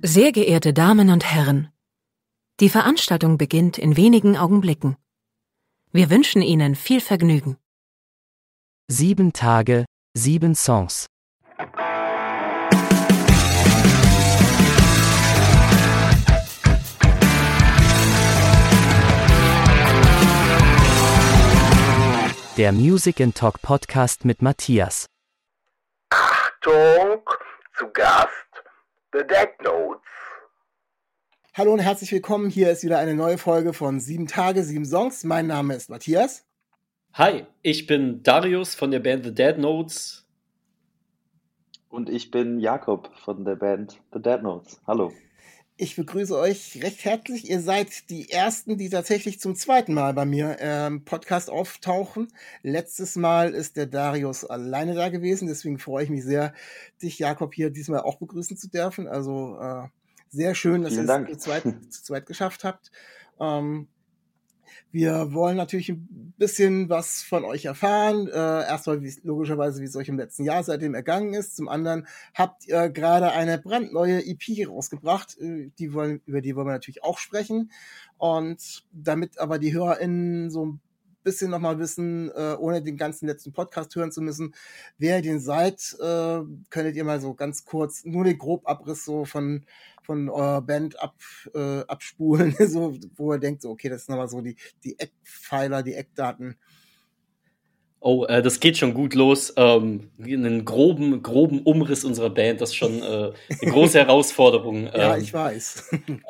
Sehr geehrte Damen und Herren, die Veranstaltung beginnt in wenigen Augenblicken. Wir wünschen Ihnen viel Vergnügen. 7 Tage, 7 Songs. Der Music & Talk Podcast mit Matthias. Achtung, zu Gast, The Dead Notes. Hallo und herzlich willkommen, hier ist wieder eine neue Folge von 7 Tage, 7 Songs. Mein Name ist Matthias. Hi, ich bin Darius von der Band The Dead Notes. Und ich bin Jakob von der Band The Dead Notes. Hallo. Ich begrüße euch recht herzlich. Ihr seid die Ersten, die tatsächlich zum zweiten Mal bei mir im Podcast auftauchen. Letztes Mal ist der Darius alleine da gewesen, deswegen freue ich mich sehr, dich, Jakob, hier diesmal auch begrüßen zu dürfen. Also sehr schön, dass ihr es zu zweit geschafft habt. Wir wollen natürlich ein bisschen was von euch erfahren. Erstmal logischerweise, wie es euch im letzten Jahr seitdem ergangen ist. Zum anderen habt ihr gerade eine brandneue EP rausgebracht. Über die wollen wir natürlich auch sprechen. Und damit aber die HörerInnen so ein bisschen nochmal wissen, ohne den ganzen letzten Podcast hören zu müssen, wer ihr denn seid, könntet ihr mal so ganz kurz nur den Grobabriss so von eurer Band abspulen, so, wo ihr denkt, so, okay, das sind nochmal so die Eckpfeiler, die Eckdaten. Oh, das geht schon gut los. Einen groben Umriss unserer Band, das ist schon eine große Herausforderung. Ja, ich weiß.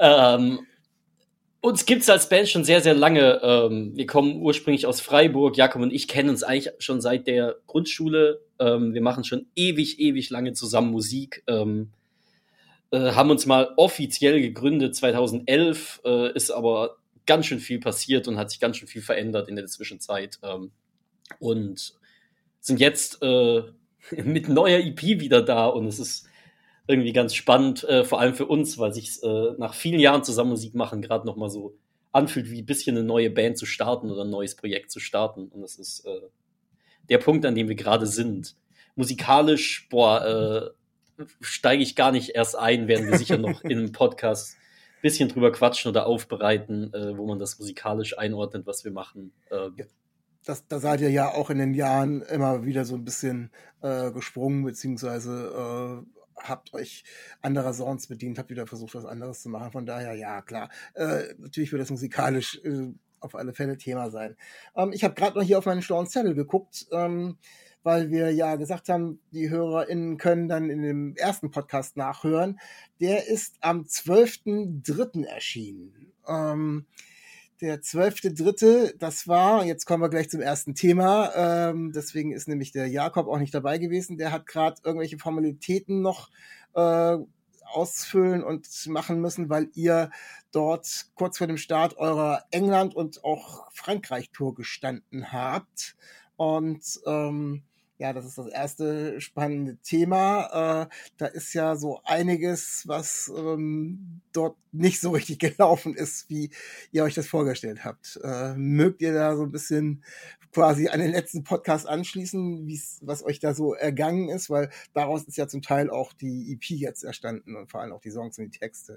Uns gibt's als Band schon sehr, sehr lange. Wir kommen ursprünglich aus Freiburg. Jakob und ich kennen uns eigentlich schon seit der Grundschule. Wir machen schon ewig lange zusammen Musik. Haben uns mal offiziell gegründet 2011, ist aber ganz schön viel passiert und hat sich ganz schön viel verändert in der Zwischenzeit. Und sind jetzt mit neuer EP wieder da und es ist irgendwie ganz spannend, vor allem für uns, weil sich nach vielen Jahren zusammen Musik machen gerade noch mal so anfühlt, wie ein bisschen eine neue Band zu starten oder ein neues Projekt zu starten. Und das ist der Punkt, an dem wir gerade sind. Musikalisch, steige ich gar nicht erst ein, werden wir sicher noch in einem Podcast ein bisschen drüber quatschen oder aufbereiten, wo man das musikalisch einordnet, was wir machen. Da seid ihr ja auch in den Jahren immer wieder so ein bisschen gesprungen, beziehungsweise habt euch anderer Sounds bedient, habt wieder versucht, was anderes zu machen. Von daher, ja, klar. Natürlich wird das musikalisch auf alle Fälle Thema sein. Ich habe gerade noch hier auf meinen schlauen Zettel geguckt, weil wir ja gesagt haben, die HörerInnen können dann in dem ersten Podcast nachhören. Der ist am 12.03. erschienen. Der 12.03., das war, jetzt kommen wir gleich zum ersten Thema, deswegen ist nämlich der Jakob auch nicht dabei gewesen. Der hat gerade irgendwelche Formalitäten noch ausfüllen und machen müssen, weil ihr dort kurz vor dem Start eurer England- und auch Frankreich-Tour gestanden habt. Und ja, das ist das erste spannende Thema. Da ist ja so einiges, was dort nicht so richtig gelaufen ist, wie ihr euch das vorgestellt habt. Mögt ihr da so ein bisschen quasi an den letzten Podcast anschließen, was euch da so ergangen ist? Weil daraus ist ja zum Teil auch die EP jetzt erstanden und vor allem auch die Songs und die Texte.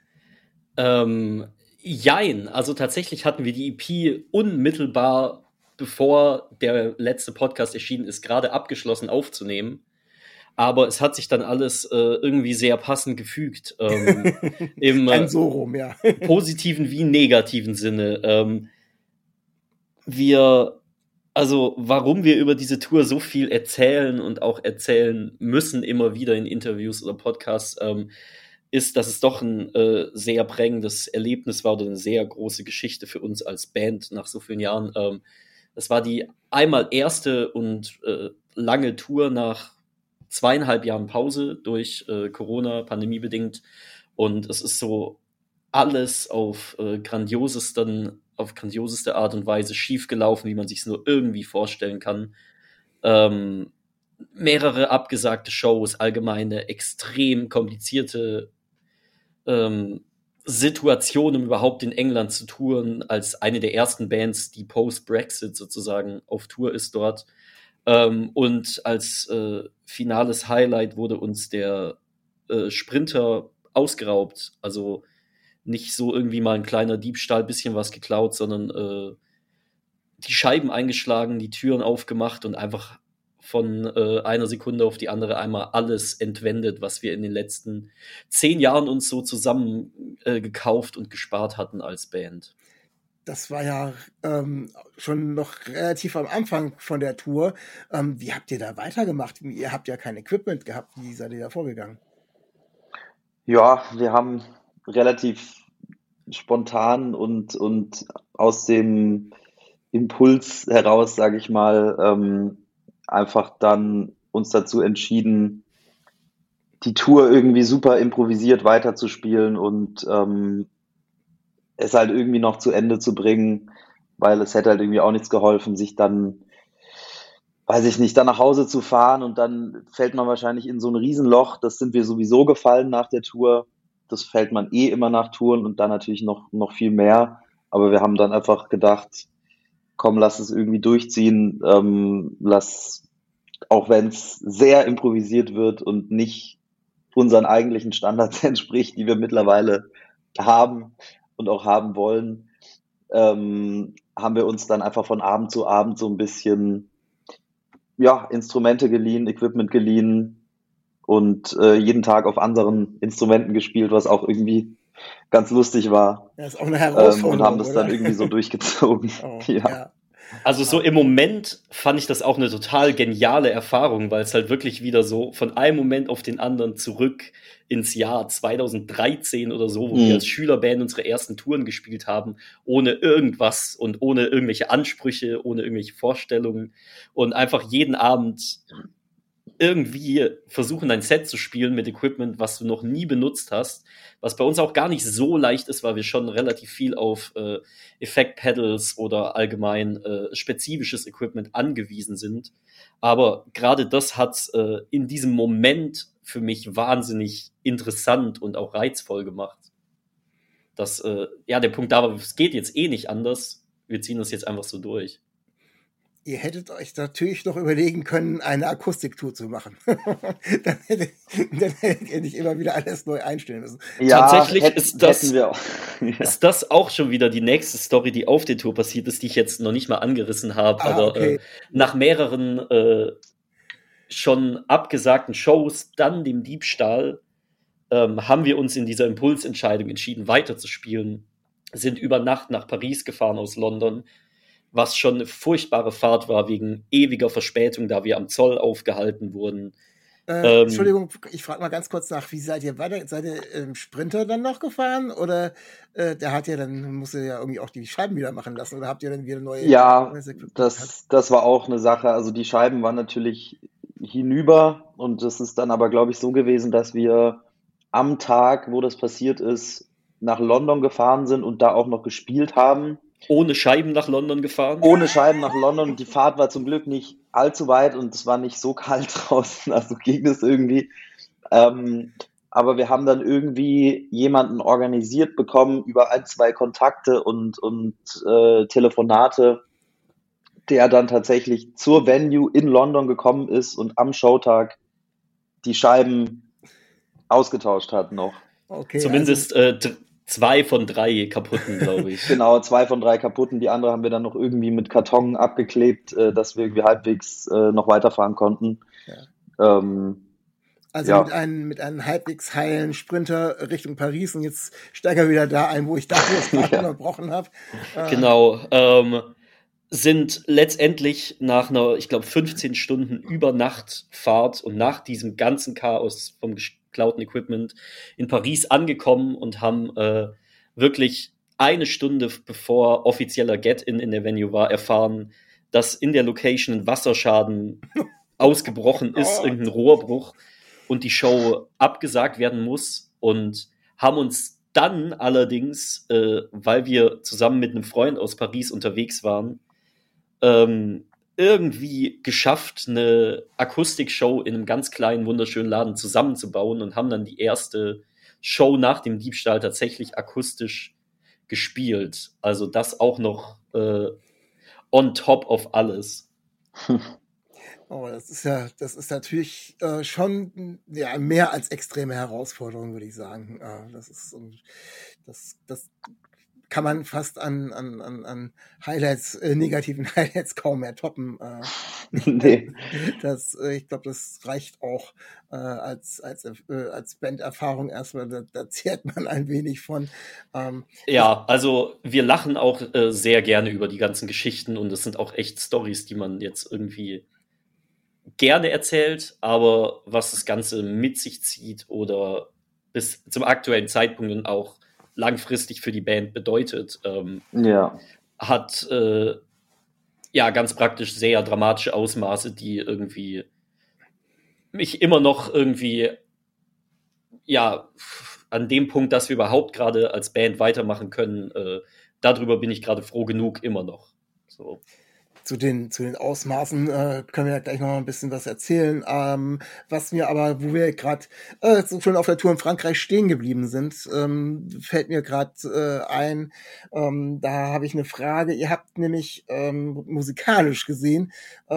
Jein, also tatsächlich hatten wir die EP unmittelbar bevor der letzte Podcast erschienen ist, gerade abgeschlossen aufzunehmen. Aber es hat sich dann alles irgendwie sehr passend gefügt. Im so rum, ja. positiven wie negativen Sinne. Warum wir über diese Tour so viel erzählen und auch erzählen müssen, immer wieder in Interviews oder Podcasts, ist, dass es doch ein sehr prägendes Erlebnis war oder eine sehr große Geschichte für uns als Band nach so vielen Jahren. Das war die einmal erste und lange Tour nach 2,5 Jahren Pause durch Corona, pandemiebedingt. Und es ist so alles auf grandioseste Art und Weise schiefgelaufen, wie man sich es nur irgendwie vorstellen kann. Mehrere abgesagte Shows, allgemeine, extrem komplizierte Situation, um überhaupt in England zu touren, als eine der ersten Bands, die post-Brexit sozusagen auf Tour ist dort. Und als finales Highlight wurde uns der Sprinter ausgeraubt. Also nicht so irgendwie mal ein kleiner Diebstahl, bisschen was geklaut, sondern die Scheiben eingeschlagen, die Türen aufgemacht und einfach von einer Sekunde auf die andere einmal alles entwendet, was wir in den letzten 10 Jahren uns so zusammen gekauft und gespart hatten als Band. Das war ja schon noch relativ am Anfang von der Tour. Wie habt ihr da weitergemacht? Ihr habt ja kein Equipment gehabt. Wie seid ihr da vorgegangen? Ja, wir haben relativ spontan und aus dem Impuls heraus, sage ich mal, einfach dann uns dazu entschieden, die Tour irgendwie super improvisiert weiterzuspielen und es halt irgendwie noch zu Ende zu bringen, weil es hätte halt irgendwie auch nichts geholfen, sich dann, weiß ich nicht, dann nach Hause zu fahren und dann fällt man wahrscheinlich in so ein Riesenloch. Das sind wir sowieso gefallen nach der Tour. Das fällt man eh immer nach Touren und dann natürlich noch viel mehr. Aber wir haben dann einfach gedacht, komm, lass es irgendwie durchziehen, lass, auch wenn es sehr improvisiert wird und nicht unseren eigentlichen Standards entspricht, die wir mittlerweile haben und auch haben wollen, haben wir uns dann einfach von Abend zu Abend so ein bisschen, ja, Instrumente geliehen, Equipment geliehen und jeden Tag auf anderen Instrumenten gespielt, was auch irgendwie ganz lustig war. Ja, ist auch eine Herausforderung, und haben das oder? dann irgendwie so durchgezogen. Oh, Ja. ja. Also so im Moment fand ich das auch eine total geniale Erfahrung, weil es halt wirklich wieder so von einem Moment auf den anderen zurück ins Jahr 2013 oder so, wo wir als Schülerband unsere ersten Touren gespielt haben, ohne irgendwas und ohne irgendwelche Ansprüche, ohne irgendwelche Vorstellungen und einfach jeden Abend irgendwie versuchen, ein Set zu spielen mit Equipment, was du noch nie benutzt hast, was bei uns auch gar nicht so leicht ist, weil wir schon relativ viel auf Effekt-Pedals oder allgemein spezifisches Equipment angewiesen sind. Aber gerade das hat in diesem Moment für mich wahnsinnig interessant und auch reizvoll gemacht. Dass der Punkt da war, es geht jetzt eh nicht anders, wir ziehen das jetzt einfach so durch. Ihr hättet euch natürlich noch überlegen können, eine Akustiktour zu machen. dann hättet ihr nicht immer wieder alles neu einstellen müssen. Ja, Tatsächlich hätten wir auch. Ja. Ist das auch schon wieder die nächste Story, die auf der Tour passiert ist, die ich jetzt noch nicht mal angerissen habe. Aber okay. Nach mehreren schon abgesagten Shows, dann dem Diebstahl, haben wir uns in dieser Impulsentscheidung entschieden, weiterzuspielen. Sind über Nacht nach Paris gefahren aus London, was schon eine furchtbare Fahrt war, wegen ewiger Verspätung, da wir am Zoll aufgehalten wurden. Entschuldigung, ich frage mal ganz kurz nach, wie seid ihr weiter? Seid ihr im Sprinter dann noch gefahren? Oder der hat ja dann, musste ja irgendwie auch die Scheiben wieder machen lassen? Oder habt ihr dann wieder neue? Ja, das war auch eine Sache. Also die Scheiben waren natürlich hinüber und es ist dann aber, glaube ich, so gewesen, dass wir am Tag, wo das passiert ist, nach London gefahren sind und da auch noch gespielt haben. Ohne Scheiben nach London gefahren? Ohne Scheiben nach London. Die Fahrt war zum Glück nicht allzu weit und es war nicht so kalt draußen, also ging es irgendwie. Aber wir haben dann irgendwie jemanden organisiert bekommen über 1, 2 Kontakte und Telefonate, der dann tatsächlich zur Venue in London gekommen ist und am Showtag die Scheiben ausgetauscht hat noch. Okay, zumindest 2 von 3 kaputten, glaube ich. Genau, 2 von 3 kaputten. Die andere haben wir dann noch irgendwie mit Karton abgeklebt, dass wir irgendwie halbwegs noch weiterfahren konnten. Ja. Mit einem halbwegs heilen Sprinter Richtung Paris und jetzt steige ich wieder da ein, wo ich dachte, wo ich es gerade unterbrochen habe. Genau. Sind letztendlich nach einer, ich glaube, 15 Stunden Übernachtfahrt und nach diesem ganzen Chaos vom geklauten Equipment in Paris angekommen und haben wirklich eine Stunde bevor offizieller Get-In in der Venue war, erfahren, dass in der Location ein Wasserschaden ausgebrochen ist, irgendein Rohrbruch und die Show abgesagt werden muss und haben uns dann allerdings, weil wir zusammen mit einem Freund aus Paris unterwegs waren, irgendwie geschafft, eine Akustikshow in einem ganz kleinen, wunderschönen Laden zusammenzubauen und haben dann die erste Show nach dem Diebstahl tatsächlich akustisch gespielt. Also das auch noch on top of alles. Oh, das ist natürlich schon ja, mehr als extreme Herausforderung, würde ich sagen. Das kann man fast an Highlights, negativen Highlights kaum mehr toppen. Nee. Ich glaube, das reicht auch als Banderfahrung erstmal. Da zehrt man ein wenig von. Ja, also wir lachen auch sehr gerne über die ganzen Geschichten und es sind auch echt Stories, die man jetzt irgendwie gerne erzählt, aber was das Ganze mit sich zieht oder bis zum aktuellen Zeitpunkt und auch langfristig für die Band bedeutet, Ja. hat ja ganz praktisch sehr dramatische Ausmaße, die irgendwie mich immer noch irgendwie ja an dem Punkt, dass wir überhaupt gerade als Band weitermachen können, darüber bin ich gerade froh genug immer noch. So. Zu den Ausmaßen können wir ja gleich noch mal ein bisschen was erzählen. Was mir aber, wo wir gerade so schon auf der Tour in Frankreich stehen geblieben sind, fällt mir gerade ein, da habe ich eine Frage. Ihr habt nämlich musikalisch gesehen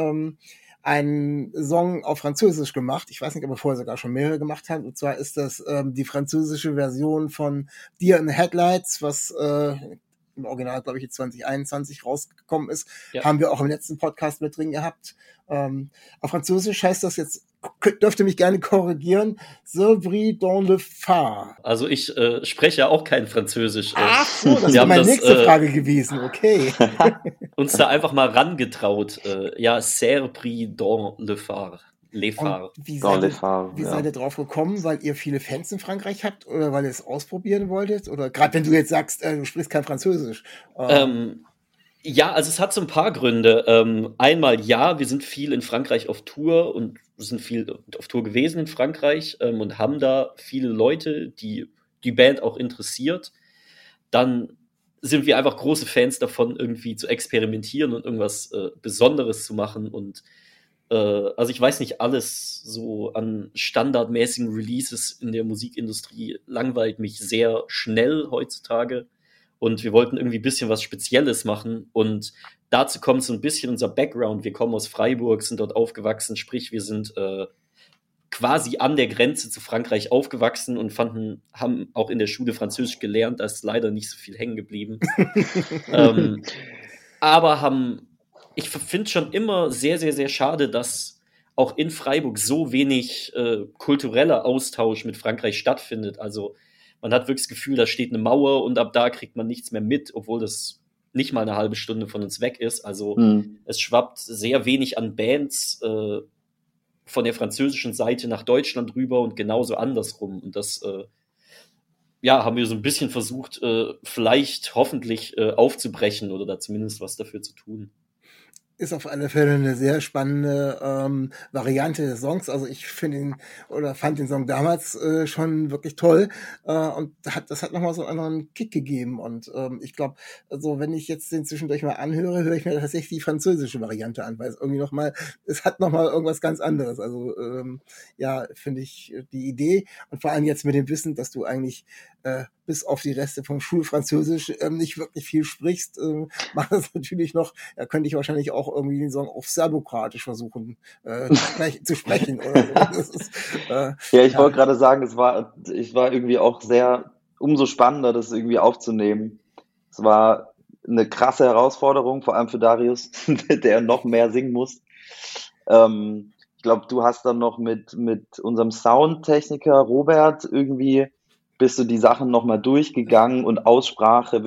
einen Song auf Französisch gemacht. Ich weiß nicht, ob ihr vorher sogar schon mehrere gemacht habt. Und zwar ist das die französische Version von Deer in the Headlights, was im Original, glaube ich, jetzt 2021 rausgekommen ist. Ja. Haben wir auch im letzten Podcast mit drin gehabt. Auf Französisch heißt das jetzt, dürft ihr mich gerne korrigieren, Ce bris dans le phare. Also ich spreche ja auch kein Französisch. Ach so, das wir wäre haben meine nächste Frage gewesen, okay. uns da einfach mal rangetraut. Ja, Serre pris dans le phare. Les Phares. Wie Dans seid, les Phares, wie ja. seid ihr drauf gekommen? Weil ihr viele Fans in Frankreich habt oder weil ihr es ausprobieren wolltet? Oder gerade wenn du jetzt sagst, du sprichst kein Französisch. Ja, also es hat so ein paar Gründe. Einmal ja, wir sind viel in Frankreich auf Tour und sind viel auf Tour gewesen in Frankreich und haben da viele Leute, die die Band auch interessiert. Dann sind wir einfach große Fans davon, irgendwie zu experimentieren und irgendwas Besonderes zu machen. Und also ich weiß nicht, alles so an standardmäßigen Releases in der Musikindustrie langweilt mich sehr schnell heutzutage. Und wir wollten irgendwie ein bisschen was Spezielles machen. Und dazu kommt so ein bisschen unser Background. Wir kommen aus Freiburg, sind dort aufgewachsen, sprich, wir sind quasi an der Grenze zu Frankreich aufgewachsen und haben auch in der Schule Französisch gelernt. Da ist leider nicht so viel hängen geblieben. Aber ich finde schon immer sehr, sehr, sehr schade, dass auch in Freiburg so wenig kultureller Austausch mit Frankreich stattfindet. Also man hat wirklich das Gefühl, da steht eine Mauer und ab da kriegt man nichts mehr mit, obwohl das nicht mal eine halbe Stunde von uns weg ist. Also es schwappt sehr wenig an Bands von der französischen Seite nach Deutschland rüber und genauso andersrum. Und das haben wir so ein bisschen versucht, vielleicht hoffentlich aufzubrechen oder da zumindest was dafür zu tun. Ist auf alle Fälle eine sehr spannende Variante des Songs. Also ich fand den Song damals schon wirklich toll und das hat nochmal so einen anderen Kick gegeben. Und ich glaube, also wenn ich jetzt den zwischendurch mal anhöre, höre ich mir tatsächlich die französische Variante an, weil es hat nochmal irgendwas ganz anderes. Also finde ich die Idee und vor allem jetzt mit dem Wissen, dass du eigentlich bis auf die Reste vom Schulfranzösisch nicht wirklich viel sprichst, macht das natürlich noch, könnte ich wahrscheinlich auch irgendwie den Song auf Serbokroatisch versuchen zu sprechen. Oder so. Ich wollte gerade sagen, ich war irgendwie auch umso spannender, das irgendwie aufzunehmen. Es war eine krasse Herausforderung, vor allem für Darius, der noch mehr singen muss. Ich glaube, du hast dann noch mit unserem Soundtechniker Robert irgendwie bist du die Sachen nochmal durchgegangen und Aussprache,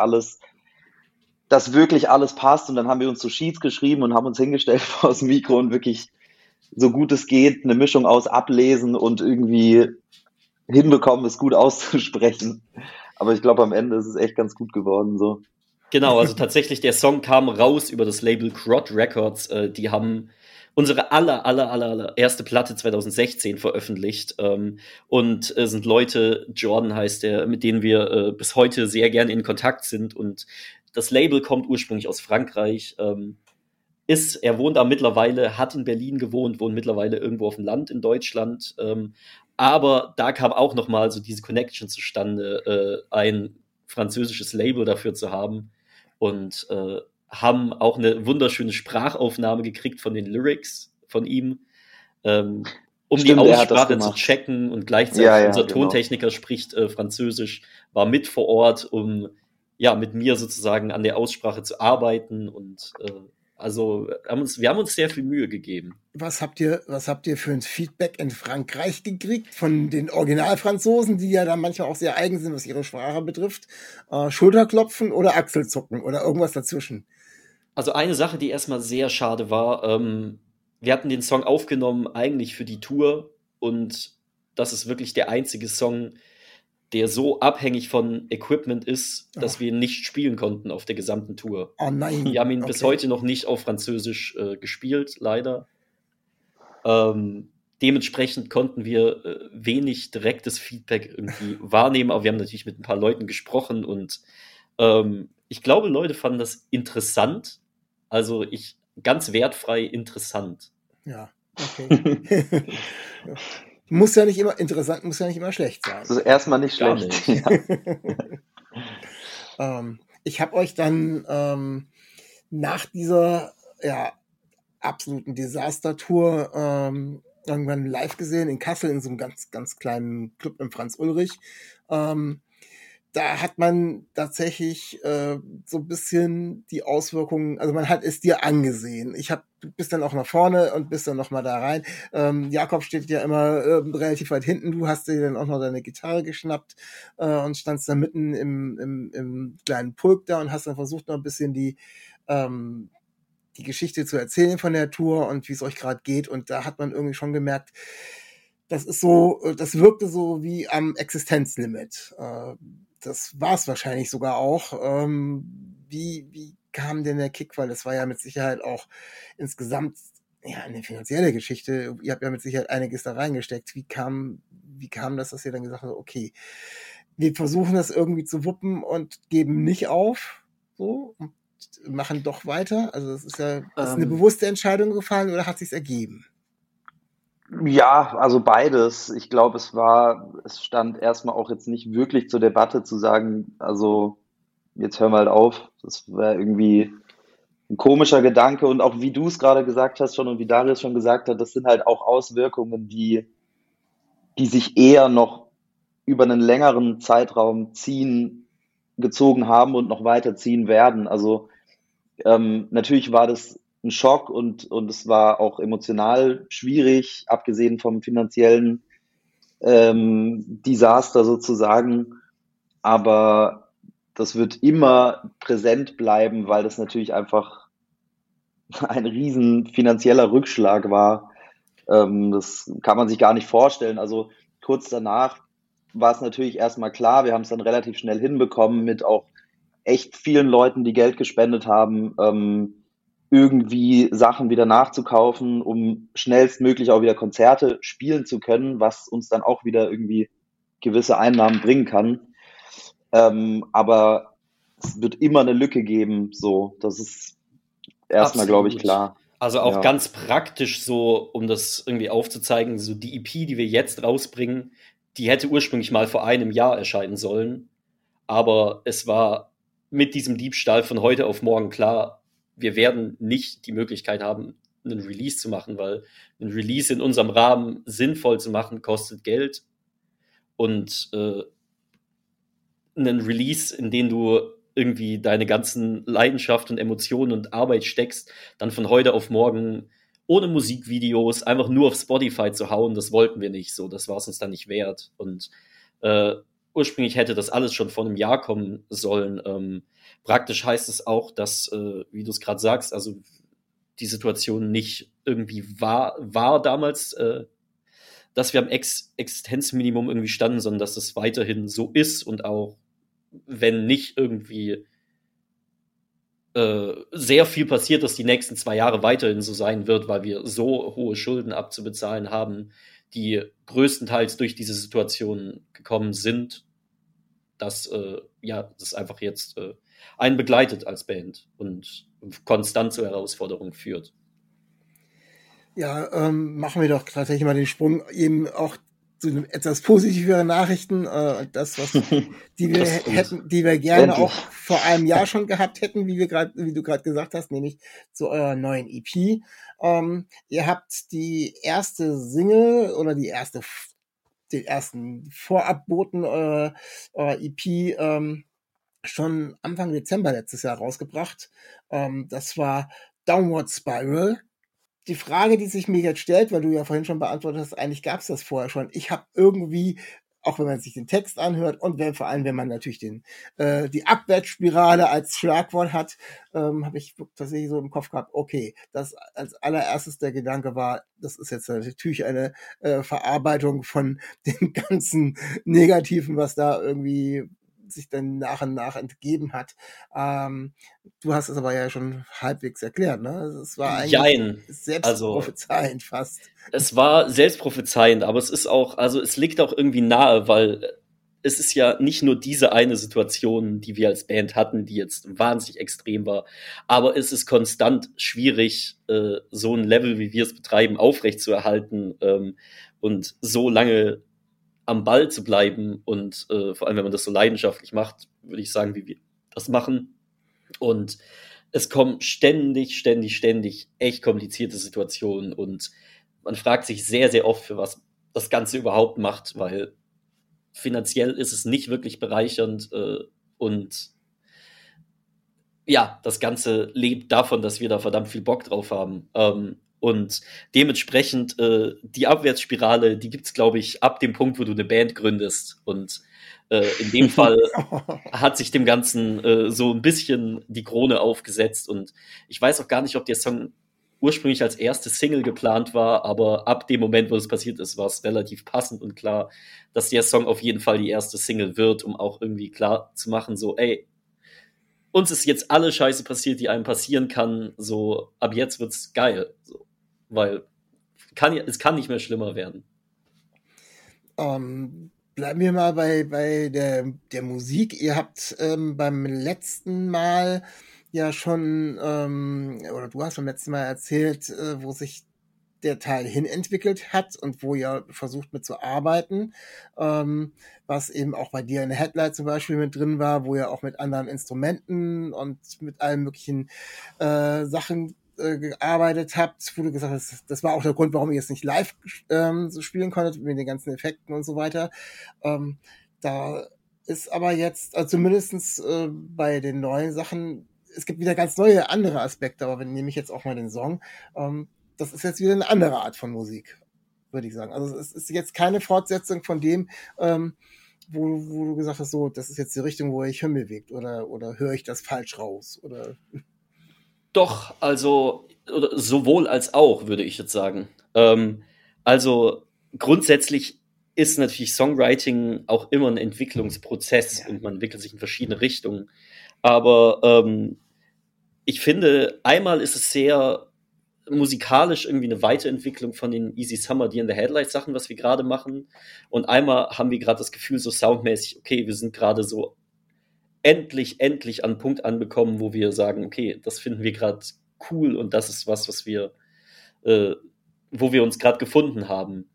dass wirklich alles passt. Und dann haben wir uns so Sheets geschrieben und haben uns hingestellt vor das Mikro und wirklich so gut es geht eine Mischung aus ablesen und irgendwie hinbekommen, es gut auszusprechen. Aber ich glaube, am Ende ist es echt ganz gut geworden so. Genau, also tatsächlich, der Song kam raus über das Label Crot Records. Die haben unsere aller erste Platte 2016 veröffentlicht und sind Leute, Jordan heißt der, mit denen wir bis heute sehr gerne in Kontakt sind und das Label kommt ursprünglich aus Frankreich, er wohnt da mittlerweile, hat in Berlin gewohnt, wohnt mittlerweile irgendwo auf dem Land in Deutschland, aber da kam auch nochmal so diese Connection zustande, ein französisches Label dafür zu haben und haben auch eine wunderschöne Sprachaufnahme gekriegt von den Lyrics von ihm, um Stimmt, die er hat das Aussprache zu gemacht. checken und gleichzeitig Ja, unser genau. Tontechniker spricht Französisch, war mit vor Ort, um mit mir sozusagen an der Aussprache zu arbeiten und also wir haben uns sehr viel Mühe gegeben. Was habt ihr für ein Feedback in Frankreich gekriegt von den Originalfranzosen, die ja dann manchmal auch sehr eigen sind, was ihre Sprache betrifft? Schulterklopfen oder Achselzucken oder irgendwas dazwischen? Also eine Sache, die erstmal sehr schade war, wir hatten den Song aufgenommen eigentlich für die Tour und das ist wirklich der einzige Song, der so abhängig von Equipment ist, dass wir ihn nicht spielen konnten auf der gesamten Tour. Oh nein. Wir haben ihn bis heute noch nicht auf Französisch gespielt, leider. Dementsprechend konnten wir wenig direktes Feedback irgendwie wahrnehmen, aber wir haben natürlich mit ein paar Leuten gesprochen und ich glaube, Leute fanden das interessant. Also ganz wertfrei interessant. Ja, okay. Muss ja nicht immer interessant, muss ja nicht immer schlecht sein. Das ist erstmal nicht Gar schlecht. nicht. Ich habe euch dann nach dieser absoluten Desaster-Tour irgendwann live gesehen in Kassel in so einem ganz, ganz kleinen Club im Franz Ulrich. Da hat man tatsächlich so ein bisschen die Auswirkungen, also man hat es dir angesehen. Du bist dann auch nach vorne und bist dann noch mal da rein. Jakob steht ja immer relativ weit hinten. Du hast dir dann auch noch deine Gitarre geschnappt und standst da mitten im kleinen Pulk da und hast dann versucht, noch ein bisschen die Geschichte zu erzählen von der Tour und wie es euch gerade geht. Und da hat man irgendwie schon gemerkt, das wirkte so wie am Existenzlimit. Das war es wahrscheinlich sogar auch. Wie kam denn der Kick? Weil das war ja mit Sicherheit auch insgesamt eine finanzielle Geschichte. Ihr habt ja mit Sicherheit einiges da reingesteckt. Wie kam das, dass ihr dann gesagt habt, okay, wir versuchen das irgendwie zu wuppen und geben nicht auf, so, und machen doch weiter? Also das ist eine bewusste Entscheidung gefallen oder hat sich's ergeben? Ja, also beides. Ich glaube, es stand erstmal auch jetzt nicht wirklich zur Debatte zu sagen, also jetzt hören wir halt auf. Das wäre irgendwie ein komischer Gedanke und auch wie du es gerade gesagt hast schon und wie Darius schon gesagt hat, das sind halt auch Auswirkungen, die sich eher noch über einen längeren Zeitraum gezogen haben und noch weiter ziehen werden. Also natürlich war das ein Schock und es war auch emotional schwierig, abgesehen vom finanziellen Desaster sozusagen. Aber das wird immer präsent bleiben, weil das natürlich einfach ein riesen finanzieller Rückschlag war. Das kann man sich gar nicht vorstellen. Also kurz danach war es natürlich erstmal klar, wir haben es dann relativ schnell hinbekommen mit auch echt vielen Leuten, die Geld gespendet haben, irgendwie Sachen wieder nachzukaufen, um schnellstmöglich auch wieder Konzerte spielen zu können, was uns dann auch wieder irgendwie gewisse Einnahmen bringen kann. Aber es wird immer eine Lücke geben, so. Das ist erstmal, glaube ich, klar. Also auch ganz praktisch so, um das irgendwie aufzuzeigen, so die EP, die wir jetzt rausbringen, die hätte ursprünglich mal vor einem Jahr erscheinen sollen. Aber es war mit diesem Diebstahl von heute auf morgen klar, wir werden nicht die Möglichkeit haben, einen Release zu machen, weil ein Release in unserem Rahmen sinnvoll zu machen, kostet Geld. Und einen Release, in den du irgendwie deine ganzen Leidenschaft und Emotionen und Arbeit steckst, dann von heute auf morgen ohne Musikvideos einfach nur auf Spotify zu hauen, das wollten wir nicht so. Das war es uns dann nicht wert. Und ursprünglich hätte das alles schon vor einem Jahr kommen sollen. Praktisch heißt es auch, dass, wie du es gerade sagst, also die Situation nicht irgendwie war damals, dass wir am Existenzminimum irgendwie standen, sondern dass es weiterhin so ist und auch, wenn nicht irgendwie sehr viel passiert, dass die nächsten 2 Jahre weiterhin so sein wird, weil wir so hohe Schulden abzubezahlen haben, die größtenteils durch diese Situation gekommen sind, dass das einfach jetzt einen begleitet als Band und konstant zur Herausforderung führt. Ja, machen wir doch tatsächlich mal den Sprung eben auch zu einem etwas positiveren Nachrichten, das, die wir gerne Endlich. auch vor einem Jahr schon gehabt hätten, wie du gerade gesagt hast, nämlich zu eurer neuen EP. Ihr habt die erste Single oder den ersten Vorabboten eurer EP schon Anfang Dezember letztes Jahr rausgebracht. Das war Downward Spiral. Die Frage, die sich mir jetzt stellt, weil du ja vorhin schon beantwortet hast, eigentlich gab es das vorher schon. Ich habe irgendwie, auch wenn man sich den Text anhört und vor allem, wenn man natürlich die Abwärtsspirale als Schlagwort hat, habe ich tatsächlich so im Kopf gehabt, okay, das als allererstes der Gedanke war, das ist jetzt natürlich eine Verarbeitung von dem ganzen Negativen, was da irgendwie sich dann nach und nach entgeben hat. Du hast es aber ja schon halbwegs erklärt, ne? Es war eigentlich selbstprophezeiend fast. Es war selbstprophezeiend, aber es ist auch, also es liegt auch irgendwie nahe, weil es ist ja nicht nur diese eine Situation, die wir als Band hatten, die jetzt wahnsinnig extrem war, aber es ist konstant schwierig, so ein Level, wie wir es betreiben, aufrechtzuerhalten und so lange am Ball zu bleiben und vor allem, wenn man das so leidenschaftlich macht, würde ich sagen, wie wir das machen. Und es kommen ständig echt komplizierte Situationen und man fragt sich sehr, sehr oft, für was das Ganze überhaupt macht, weil finanziell ist es nicht wirklich bereichernd und ja, das Ganze lebt davon, dass wir da verdammt viel Bock drauf haben. Und dementsprechend die Abwärtsspirale, die gibt's, glaube ich, ab dem Punkt, wo du eine Band gründest. Und in dem Fall hat sich dem Ganzen so ein bisschen die Krone aufgesetzt. Und ich weiß auch gar nicht, ob der Song ursprünglich als erste Single geplant war, aber ab dem Moment, wo es passiert ist, war es relativ passend und klar, dass der Song auf jeden Fall die erste Single wird, um auch irgendwie klar zu machen, so, ey, uns ist jetzt alle Scheiße passiert, die einem passieren kann, so, ab jetzt wird's geil, so, weil es kann nicht mehr schlimmer werden. Bleiben wir mal bei der Musik. Ihr habt beim letzten Mal ja schon, oder du hast beim letzten Mal erzählt, wo sich der Teil hinentwickelt hat und wo ihr versucht mit zu arbeiten, was eben auch bei dir in der Headlight zum Beispiel mit drin war, wo ihr auch mit anderen Instrumenten und mit allen möglichen Sachen gearbeitet habt, wo du gesagt hast, das war auch der Grund, warum ihr jetzt nicht live so spielen konntet, mit den ganzen Effekten und so weiter. Da ist aber jetzt, also zumindest bei den neuen Sachen, es gibt wieder ganz neue andere Aspekte, aber wenn nehme ich jetzt auch mal den Song, das ist jetzt wieder eine andere Art von Musik, würde ich sagen. Also es ist jetzt keine Fortsetzung von dem, wo du gesagt hast, so, das ist jetzt die Richtung, wo ich hinbewegt, oder höre ich das falsch raus, oder? Doch, also oder sowohl als auch, würde ich jetzt sagen. Also grundsätzlich ist natürlich Songwriting auch immer ein Entwicklungsprozess und man entwickelt sich in verschiedene Richtungen. Aber ich finde, einmal ist es sehr musikalisch irgendwie eine Weiterentwicklung von den Easy Summer, die in der Headlight Sachen, was wir gerade machen. Und einmal haben wir gerade das Gefühl, so soundmäßig, okay, wir sind gerade so endlich an einen Punkt anbekommen, wo wir sagen, okay, das finden wir gerade cool und das ist was wir, wo wir uns gerade gefunden haben.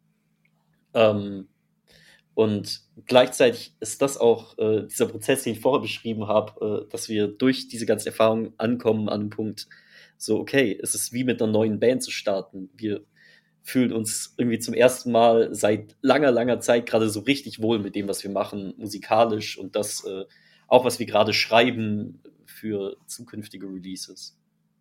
Und gleichzeitig ist das auch dieser Prozess, den ich vorher beschrieben habe, dass wir durch diese ganze Erfahrung ankommen an einem Punkt, so, okay, es ist wie mit einer neuen Band zu starten. Wir fühlen uns irgendwie zum ersten Mal seit langer Zeit gerade so richtig wohl mit dem, was wir machen, musikalisch und das auch, was wir gerade schreiben für zukünftige Releases.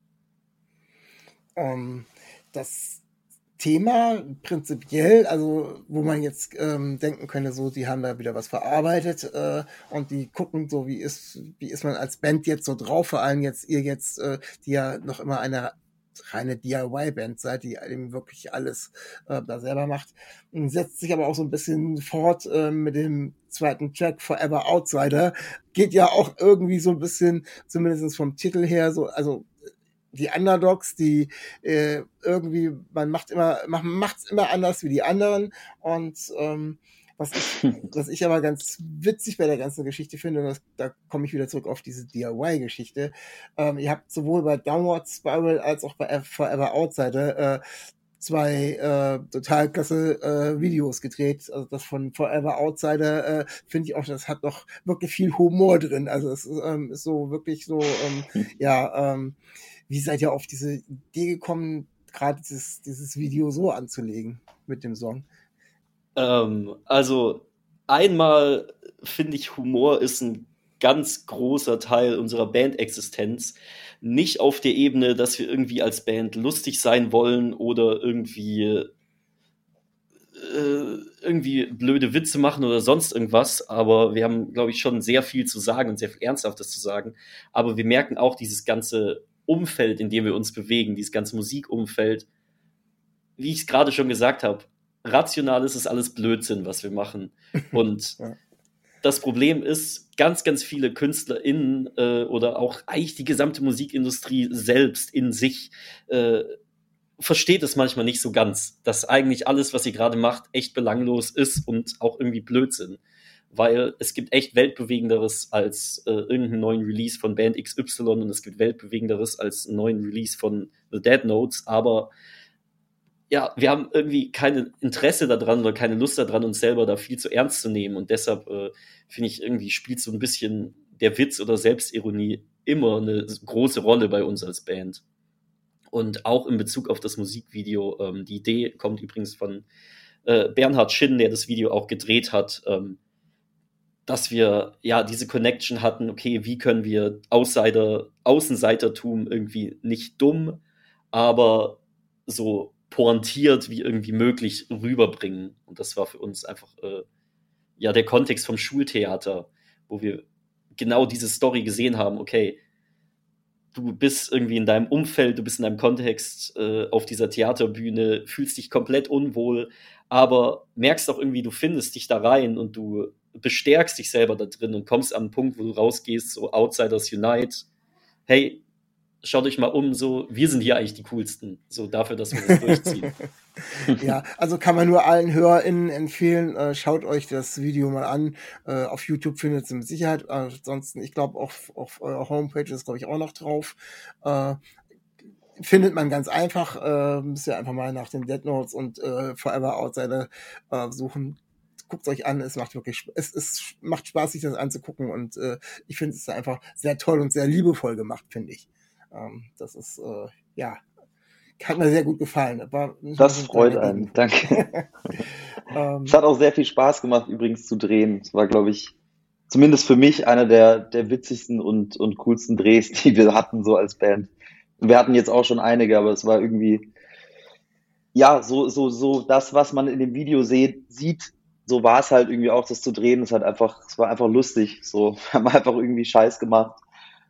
Das Thema prinzipiell, also wo man jetzt denken könnte, so, die haben da wieder was verarbeitet und die gucken so, wie ist man als Band jetzt so drauf, vor allem jetzt ihr jetzt, die ja noch immer eine reine DIY-Band seid, die eben wirklich alles da selber macht, setzt sich aber auch so ein bisschen fort mit dem zweiten Track Forever Outsider, geht ja auch irgendwie so ein bisschen, zumindest vom Titel her, so, also die Underdogs, die irgendwie, man macht's immer anders wie die anderen und was ich aber ganz witzig bei der ganzen Geschichte finde, und da komme ich wieder zurück auf diese DIY-Geschichte, ihr habt sowohl bei Downward Spiral als auch bei Forever Outsider zwei total klasse Videos gedreht. Also das von Forever Outsider finde ich auch, das hat noch wirklich viel Humor drin. Also es ist so wirklich so, wie seid ihr auf diese Idee gekommen, gerade dieses Video so anzulegen mit dem Song? Also einmal finde ich, Humor ist ein ganz großer Teil unserer Bandexistenz. Nicht auf der Ebene, dass wir irgendwie als Band lustig sein wollen oder irgendwie blöde Witze machen oder sonst irgendwas, aber wir haben, glaube ich, schon sehr viel zu sagen und sehr viel Ernsthaftes zu sagen. Aber wir merken auch dieses ganze Umfeld, in dem wir uns bewegen, dieses ganze Musikumfeld, wie ich es gerade schon gesagt habe, rational ist es alles Blödsinn, was wir machen. Und Ja. das Problem ist, ganz, ganz viele KünstlerInnen oder auch eigentlich die gesamte Musikindustrie selbst in sich versteht es manchmal nicht so ganz, dass eigentlich alles, was sie gerade macht, echt belanglos ist und auch irgendwie Blödsinn. Weil es gibt echt Weltbewegenderes als irgendeinen neuen Release von Band XY und es gibt Weltbewegenderes als einen neuen Release von The Dead Notes, aber ja, wir haben irgendwie kein Interesse daran oder keine Lust daran, uns selber da viel zu ernst zu nehmen. Und deshalb finde ich, irgendwie spielt so ein bisschen der Witz oder Selbstironie immer eine große Rolle bei uns als Band. Und auch in Bezug auf das Musikvideo. Die Idee kommt übrigens von Bernhard Schinn, der das Video auch gedreht hat, dass wir ja diese Connection hatten, okay, wie können wir Außenseitertum irgendwie nicht dumm, aber so pointiert wie irgendwie möglich rüberbringen. Und das war für uns einfach der Kontext vom Schultheater, wo wir genau diese Story gesehen haben, okay, du bist irgendwie in deinem Umfeld, du bist in deinem Kontext auf dieser Theaterbühne, fühlst dich komplett unwohl, aber merkst auch irgendwie, du findest dich da rein und du bestärkst dich selber da drin und kommst an einen Punkt, wo du rausgehst, so Outsiders Unite. Hey, schaut euch mal um, so, wir sind hier eigentlich die Coolsten, so dafür, dass wir das durchziehen. Ja, also kann man nur allen HörerInnen empfehlen, schaut euch das Video mal an. Auf YouTube findet ihr mit Sicherheit. Ansonsten, ich glaube, auf eurer Homepage ist, glaube ich, auch noch drauf. Findet man ganz einfach. Müsst ihr einfach mal nach den Dead Notes und Forever Outsider suchen. Guckt euch an, es macht wirklich, es macht Spaß, sich das anzugucken und ich finde es einfach sehr toll und sehr liebevoll gemacht, finde ich. Das ist, hat mir sehr gut gefallen. Das freut einen, danke. Es hat auch sehr viel Spaß gemacht, übrigens zu drehen. Es war, glaube ich, zumindest für mich einer der witzigsten und coolsten Drehs, die wir hatten, so als Band. Wir hatten jetzt auch schon einige, aber es war irgendwie, ja, so das, was man in dem Video sieht, so war es halt irgendwie auch, das zu drehen. Es war einfach lustig. So, wir haben einfach irgendwie Scheiß gemacht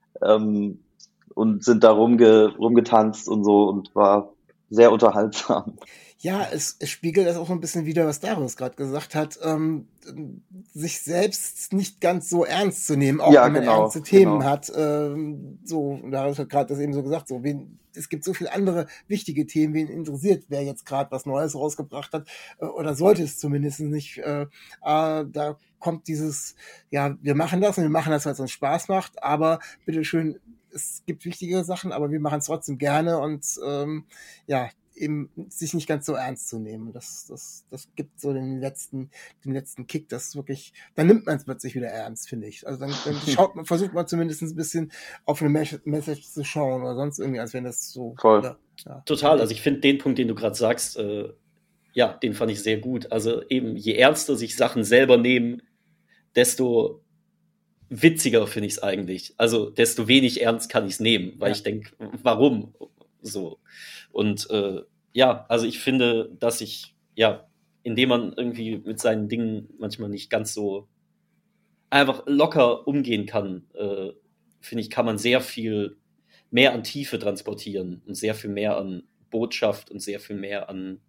und sind da rumgetanzt und so und war sehr unterhaltsam. Ja, es spiegelt das auch so ein bisschen wider, was Darius gerade gesagt hat, sich selbst nicht ganz so ernst zu nehmen, auch Ja, wenn man genau, ernste Themen genau. hat. Darius hat gerade das eben so gesagt, es gibt so viele andere wichtige Themen, wen interessiert, wer jetzt gerade was Neues rausgebracht hat, oder sollte es zumindest nicht. Da kommt dieses, ja, wir machen das und wir machen das, weil es uns Spaß macht, aber bitteschön, es gibt wichtige Sachen, aber wir machen es trotzdem gerne und eben sich nicht ganz so ernst zu nehmen. Das gibt so den letzten Kick, das wirklich, dann nimmt man es plötzlich wieder ernst, finde ich. Also dann versucht man zumindest ein bisschen auf eine Message zu schauen oder sonst irgendwie, als wenn das so. Voll. Ja. Total, also ich finde den Punkt, den du gerade sagst, den fand ich sehr gut. Also eben, je ernster sich Sachen selber nehmen, desto witziger finde ich es eigentlich. Also desto wenig ernst kann ich es nehmen, weil ich denke, warum so? Und also ich finde, dass indem man irgendwie mit seinen Dingen manchmal nicht ganz so einfach locker umgehen kann, finde ich, kann man sehr viel mehr an Tiefe transportieren und sehr viel mehr an Botschaft und sehr viel mehr an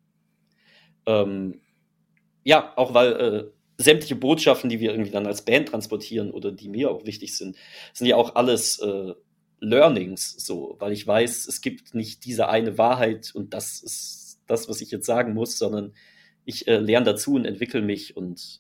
auch weil sämtliche Botschaften, die wir irgendwie dann als Band transportieren oder die mir auch wichtig sind ja auch alles Learnings, so, weil ich weiß, es gibt nicht diese eine Wahrheit und das ist das, was ich jetzt sagen muss, sondern ich lerne dazu und entwickle mich und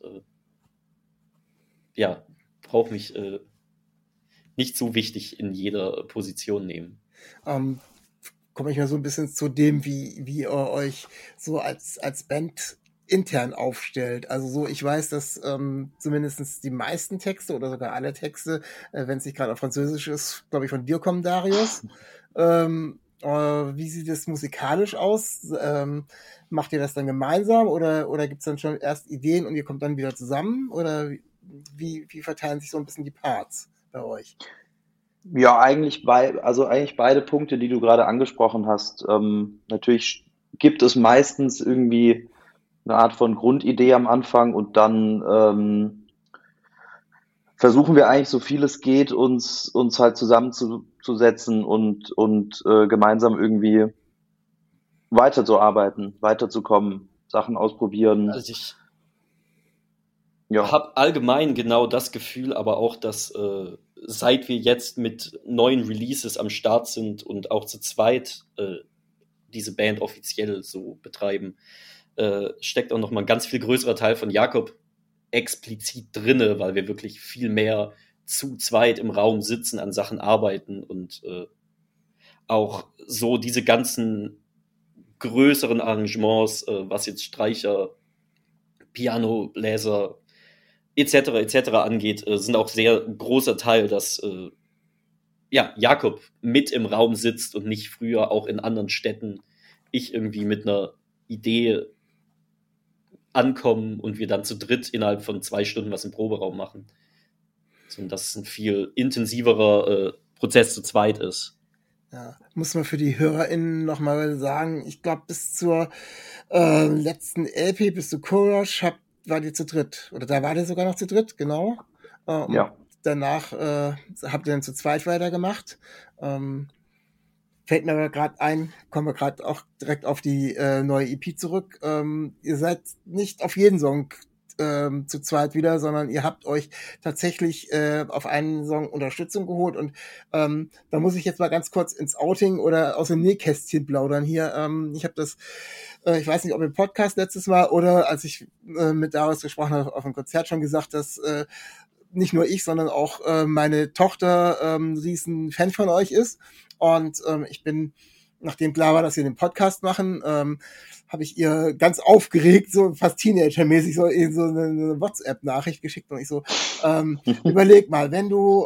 brauche mich nicht so wichtig in jeder Position nehmen. komme ich mal so ein bisschen zu dem, wie ihr euch so als Band intern aufstellt. Also so, ich weiß, dass zumindest die meisten Texte oder sogar alle Texte, wenn es nicht gerade auf Französisch ist, glaube ich, von dir kommen, Darius. Wie sieht es musikalisch aus? Macht ihr das dann gemeinsam oder gibt es dann schon erst Ideen und ihr kommt dann wieder zusammen? Oder wie verteilen sich so ein bisschen die Parts bei euch? Ja, eigentlich beide Punkte, die du gerade angesprochen hast. Natürlich gibt es meistens irgendwie eine Art von Grundidee am Anfang und dann versuchen wir eigentlich so viel es geht, uns halt zusammenzusetzen und gemeinsam irgendwie weiterzuarbeiten, weiterzukommen, Sachen ausprobieren. Also ich Ja, habe allgemein genau das Gefühl, aber auch, dass seit wir jetzt mit neuen Releases am Start sind und auch zu zweit diese Band offiziell so betreiben, steckt auch noch mal ein ganz viel größerer Teil von Jakob explizit drinne, weil wir wirklich viel mehr zu zweit im Raum sitzen, an Sachen arbeiten und auch so diese ganzen größeren Arrangements, was jetzt Streicher, Piano, Bläser etc. angeht, sind auch sehr großer Teil, dass Jakob mit im Raum sitzt und nicht früher auch in anderen Städten ich irgendwie mit einer Idee ankommen und wir dann zu dritt innerhalb von 2 Stunden was im Proberaum machen. So, und das ein viel intensiverer Prozess zu zweit ist. Ja, muss man für die HörerInnen nochmal sagen, ich glaube, bis zur letzten LP, bis zu Courage, war ihr zu dritt. Oder da war ihr sogar noch zu dritt, genau. Und ja. danach habt ihr dann zu zweit weitergemacht. Fällt mir aber gerade ein, kommen wir gerade auch direkt auf die neue EP zurück. Ihr seid nicht auf jeden Song zu zweit wieder, sondern ihr habt euch tatsächlich auf einen Song Unterstützung geholt und da muss ich jetzt mal ganz kurz ins Outing oder aus dem Nähkästchen plaudern hier. Ich habe das, ich weiß nicht, ob im Podcast letztes Mal oder als ich mit Darius gesprochen habe, auf einem Konzert schon gesagt, dass nicht nur ich, sondern auch meine Tochter riesen Fan von euch ist. Und ich bin, nachdem klar war, dass wir den Podcast machen, habe ich ihr ganz aufgeregt, so fast Teenager-mäßig, so eine WhatsApp-Nachricht geschickt und ich so, überleg mal, wenn du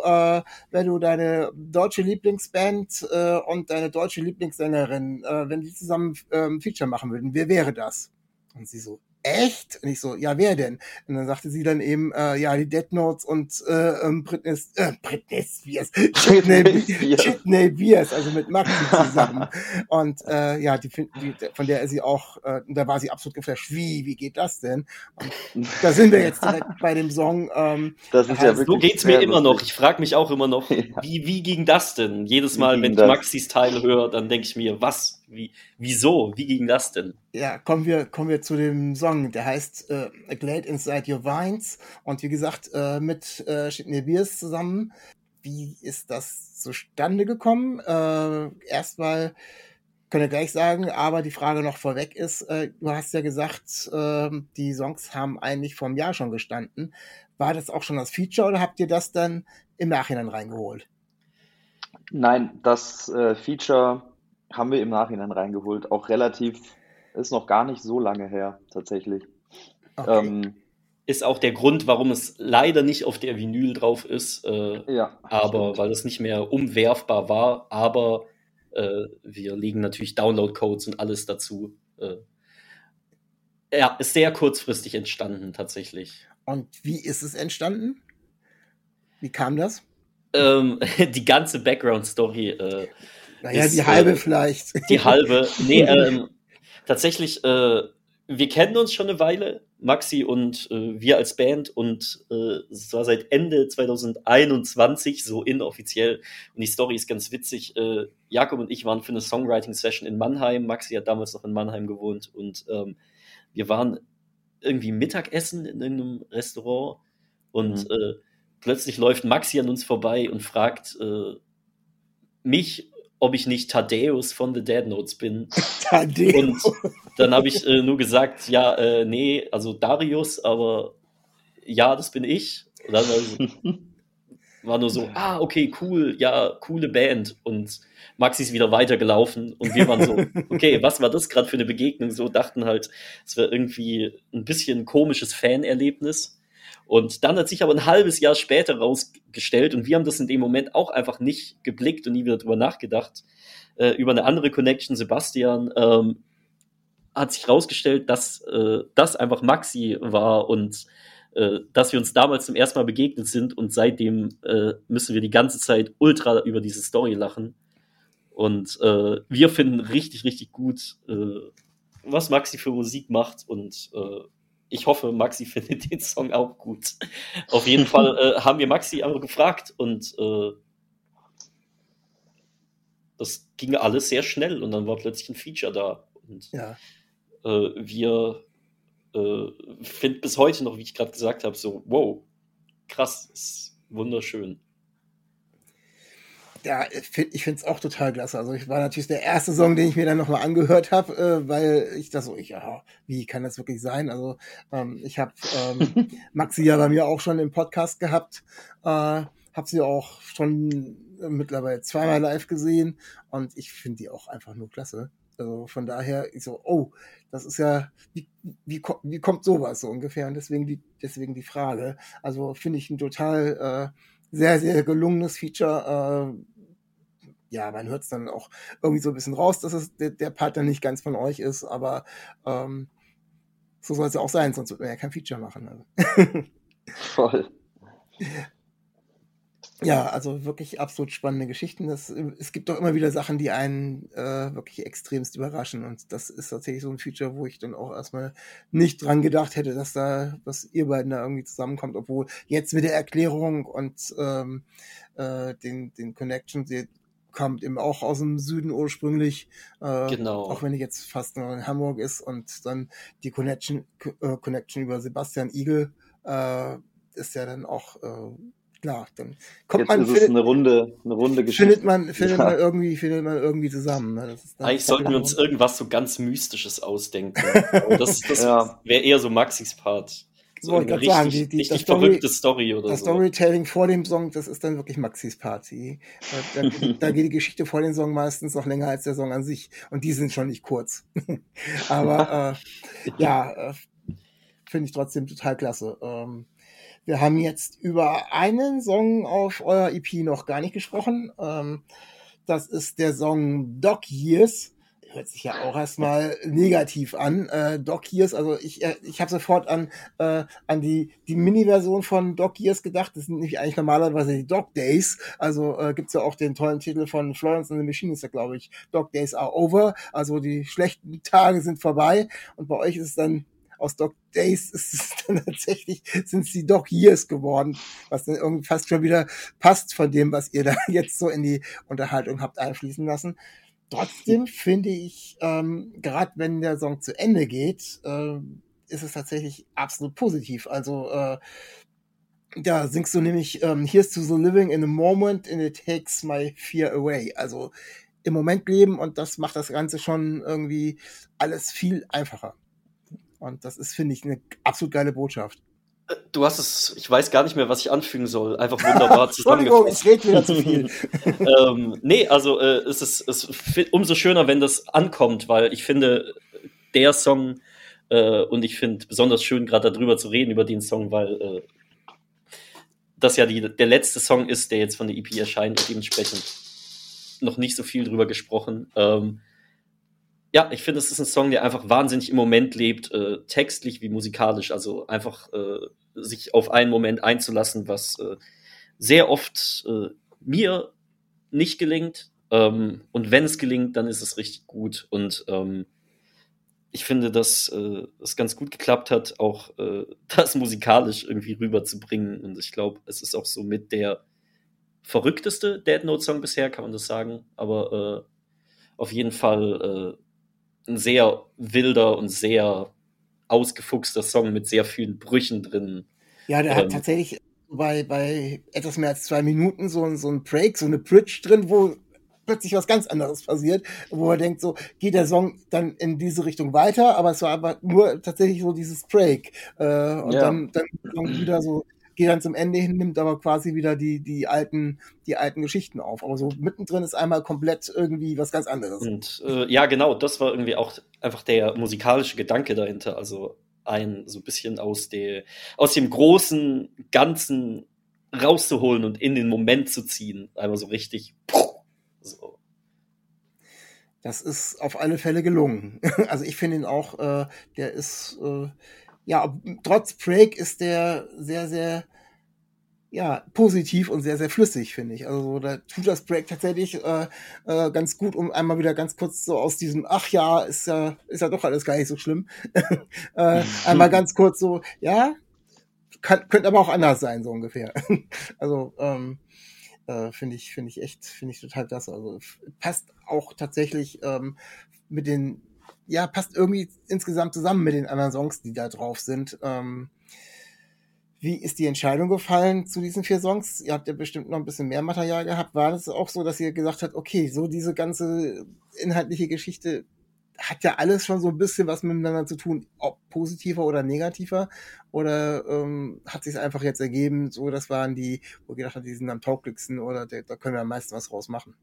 deine deutsche Lieblingsband und deine deutsche Lieblingssängerin, wenn die zusammen Feature machen würden, wer wäre das? Und sie so, echt? Und ich so, ja, wer denn? Und dann sagte sie dann eben, die Dead Notes und Britney Spears, Chitney Beers, also mit Maxi zusammen. Und von der ist sie auch, da war sie absolut geflasht. Wie geht das denn? Und da sind wir jetzt direkt bei dem Song. Das ist ja So wirklich geht's mir sehr immer noch. lustig. Ich frage mich auch immer noch, Ja. wie ging das denn? Jedes Wie Mal, ging wenn ich das? Maxis Teil höre, dann denke ich mir, was? Wieso? Wie ging das denn? Ja, kommen wir zu dem Song. Der heißt A Glade Inside Your Vines und wie gesagt mit Chitney Beers zusammen. Wie ist das zustande gekommen? Erstmal können wir gleich sagen, aber die Frage noch vorweg ist, du hast ja gesagt, die Songs haben eigentlich vor einem Jahr schon gestanden. War das auch schon das Feature oder habt ihr das dann im Nachhinein reingeholt? Nein, das Feature haben wir im Nachhinein reingeholt. Auch relativ, ist noch gar nicht so lange her, tatsächlich. Okay. Ist auch der Grund, warum es leider nicht auf der Vinyl drauf ist, Ja, aber stimmt. weil es nicht mehr umwerfbar war, aber wir legen natürlich Download-Codes und alles dazu. Ist sehr kurzfristig entstanden, tatsächlich. Und wie ist es entstanden? Wie kam das? Die ganze Background-Story Naja, ist, die halbe vielleicht. die halbe. Nee, tatsächlich, wir kennen uns schon eine Weile, Maxi und wir als Band, und es war seit Ende 2021 so inoffiziell. Und die Story ist ganz witzig. Jakob und ich waren für eine Songwriting-Session in Mannheim. Maxi hat damals noch in Mannheim gewohnt und wir waren irgendwie Mittagessen in irgendeinem Restaurant und plötzlich läuft Maxi an uns vorbei und fragt mich, ob ich nicht Thaddeus von The Dead Notes bin. Tadeo. Und dann habe ich nur gesagt, nee, also Darius, aber ja, das bin ich. Und dann war nur so, okay, cool, ja, coole Band. Und Maxi ist wieder weitergelaufen und wir waren so, okay, was war das gerade für eine Begegnung? So dachten halt, es wäre irgendwie ein bisschen ein komisches Fanerlebnis. Und dann hat sich aber ein halbes Jahr später rausgestellt und wir haben das in dem Moment auch einfach nicht geblickt und nie wieder drüber nachgedacht. Über eine andere Connection, Sebastian, hat sich rausgestellt, dass das einfach Maxi war und dass wir uns damals zum ersten Mal begegnet sind und seitdem müssen wir die ganze Zeit ultra über diese Story lachen. Und wir finden richtig, richtig gut, was Maxi für Musik macht und ich hoffe, Maxi findet den Song auch gut. Auf jeden Fall haben wir Maxi aber gefragt und das ging alles sehr schnell und dann war plötzlich ein Feature da. Und wir finden bis heute noch, wie ich gerade gesagt habe, so, wow, krass, ist wunderschön. Ja, ich finde es auch total klasse. Also ich war natürlich der erste Song, den ich mir dann nochmal angehört habe, weil ich das so, wie kann das wirklich sein? Also ich habe Maxi ja bei mir auch schon im Podcast gehabt, habe sie auch schon mittlerweile zweimal live gesehen und ich finde die auch einfach nur klasse. Also von daher, ich so, das ist ja, wie kommt sowas so ungefähr? Und deswegen die Frage. Also finde ich ein total sehr, sehr gelungenes Feature. Ja, man hört es dann auch irgendwie so ein bisschen raus, dass es der Part dann nicht ganz von euch ist, aber so soll es ja auch sein, sonst wird man ja kein Feature machen. Also. Voll. Ja, also wirklich absolut spannende Geschichten. Es gibt doch immer wieder Sachen, die einen wirklich extremst überraschen. Und das ist tatsächlich so ein Feature, wo ich dann auch erstmal nicht dran gedacht hätte, dass ihr beiden da irgendwie zusammenkommt. Obwohl jetzt mit der Erklärung und den Connections, die kommt eben auch aus dem Süden ursprünglich. Genau. Auch wenn ich jetzt fast noch in Hamburg ist. Und dann die Connection über Sebastian Igel ist ja dann auch... klar, dann kommt jetzt ist es eine runde Geschichte. Findet man irgendwie zusammen. Ne? Das ist eigentlich sollten wir uns irgendwas so ganz Mystisches ausdenken. Das wäre eher so Maxis Part. So eine richtig verrückte Story oder das so. Das Storytelling vor dem Song, das ist dann wirklich Maxis Party. Da geht die Geschichte vor dem Song meistens noch länger als der Song an sich. Und die sind schon nicht kurz. Aber finde ich trotzdem total klasse. Wir haben jetzt über einen Song auf eurer EP noch gar nicht gesprochen. Das ist der Song Dog Years. Hört sich ja auch erstmal negativ an. Dog Years, also ich habe sofort an die Mini-Version von Dog Years gedacht. Das sind nämlich eigentlich normalerweise die Dog Days. Also gibt's ja auch den tollen Titel von Florence and the Machine, ist ja, glaube ich, Dog Days are over. Also die schlechten Tage sind vorbei. Und bei euch ist es dann aus Dog Days ist es dann tatsächlich, sind es die Dog Years geworden, was dann irgendwie fast schon wieder passt von dem, was ihr da jetzt so in die Unterhaltung habt einfließen lassen. Trotzdem finde ich, gerade wenn der Song zu Ende geht, ist es tatsächlich absolut positiv. Also da singst du nämlich Here's to the living in a moment and it takes my fear away. Also im Moment leben und das macht das Ganze schon irgendwie alles viel einfacher. Und das ist, finde ich, eine absolut geile Botschaft. Du hast es, ich weiß gar nicht mehr, was ich anfügen soll. Einfach wunderbar zusammengefasst. Ich rede wieder zu viel. Es ist umso schöner, wenn das ankommt, weil ich finde, der Song, und ich finde besonders schön, gerade darüber zu reden, über den Song, weil das ja der letzte Song ist, der jetzt von der EP erscheint und dementsprechend noch nicht so viel drüber gesprochen. Ja, ich finde, es ist ein Song, der einfach wahnsinnig im Moment lebt, textlich wie musikalisch. Also einfach sich auf einen Moment einzulassen, was sehr oft mir nicht gelingt. Und wenn es gelingt, dann ist es richtig gut. Und ich finde, dass es ganz gut geklappt hat, auch das musikalisch irgendwie rüberzubringen. Und ich glaube, es ist auch so mit der verrückteste Dead Note-Song bisher, kann man das sagen. Aber auf jeden Fall ein sehr wilder und sehr ausgefuchster Song mit sehr vielen Brüchen drin. Ja, der hat tatsächlich bei etwas mehr als 2 Minuten so ein Break, so eine Bridge drin, wo plötzlich was ganz anderes passiert, wo man denkt, so geht der Song dann in diese Richtung weiter, aber es war aber nur tatsächlich so dieses Break. Dann wieder so geht dann zum Ende hin, nimmt aber quasi wieder die alten Geschichten auf. Aber so mittendrin ist einmal komplett irgendwie was ganz anderes. Und ja, genau, das war irgendwie auch einfach der musikalische Gedanke dahinter. Also so ein bisschen aus dem großen Ganzen rauszuholen und in den Moment zu ziehen. Einmal so richtig. So. Das ist auf alle Fälle gelungen. Also ich finde ihn auch, der ist, trotz Break ist der sehr, sehr, positiv und sehr, sehr flüssig, finde ich. Also da tut das Break tatsächlich ganz gut, um einmal wieder ganz kurz so aus diesem, ach ja, ist ja doch alles gar nicht so schlimm. Einmal ganz kurz so, ja, könnte aber auch anders sein, so ungefähr. Also, finde ich total klasse. Also passt auch tatsächlich passt irgendwie insgesamt zusammen mit den anderen Songs, die da drauf sind. Wie ist die Entscheidung gefallen zu diesen 4 Songs? Ihr habt ja bestimmt noch ein bisschen mehr Material gehabt. War das auch so, dass ihr gesagt habt, okay, so diese ganze inhaltliche Geschichte hat ja alles schon so ein bisschen was miteinander zu tun, ob positiver oder negativer? Oder hat sich einfach jetzt ergeben, so das waren die, wo ihr gedacht habt, die sind am tauglichsten oder da können wir am meisten was draus machen?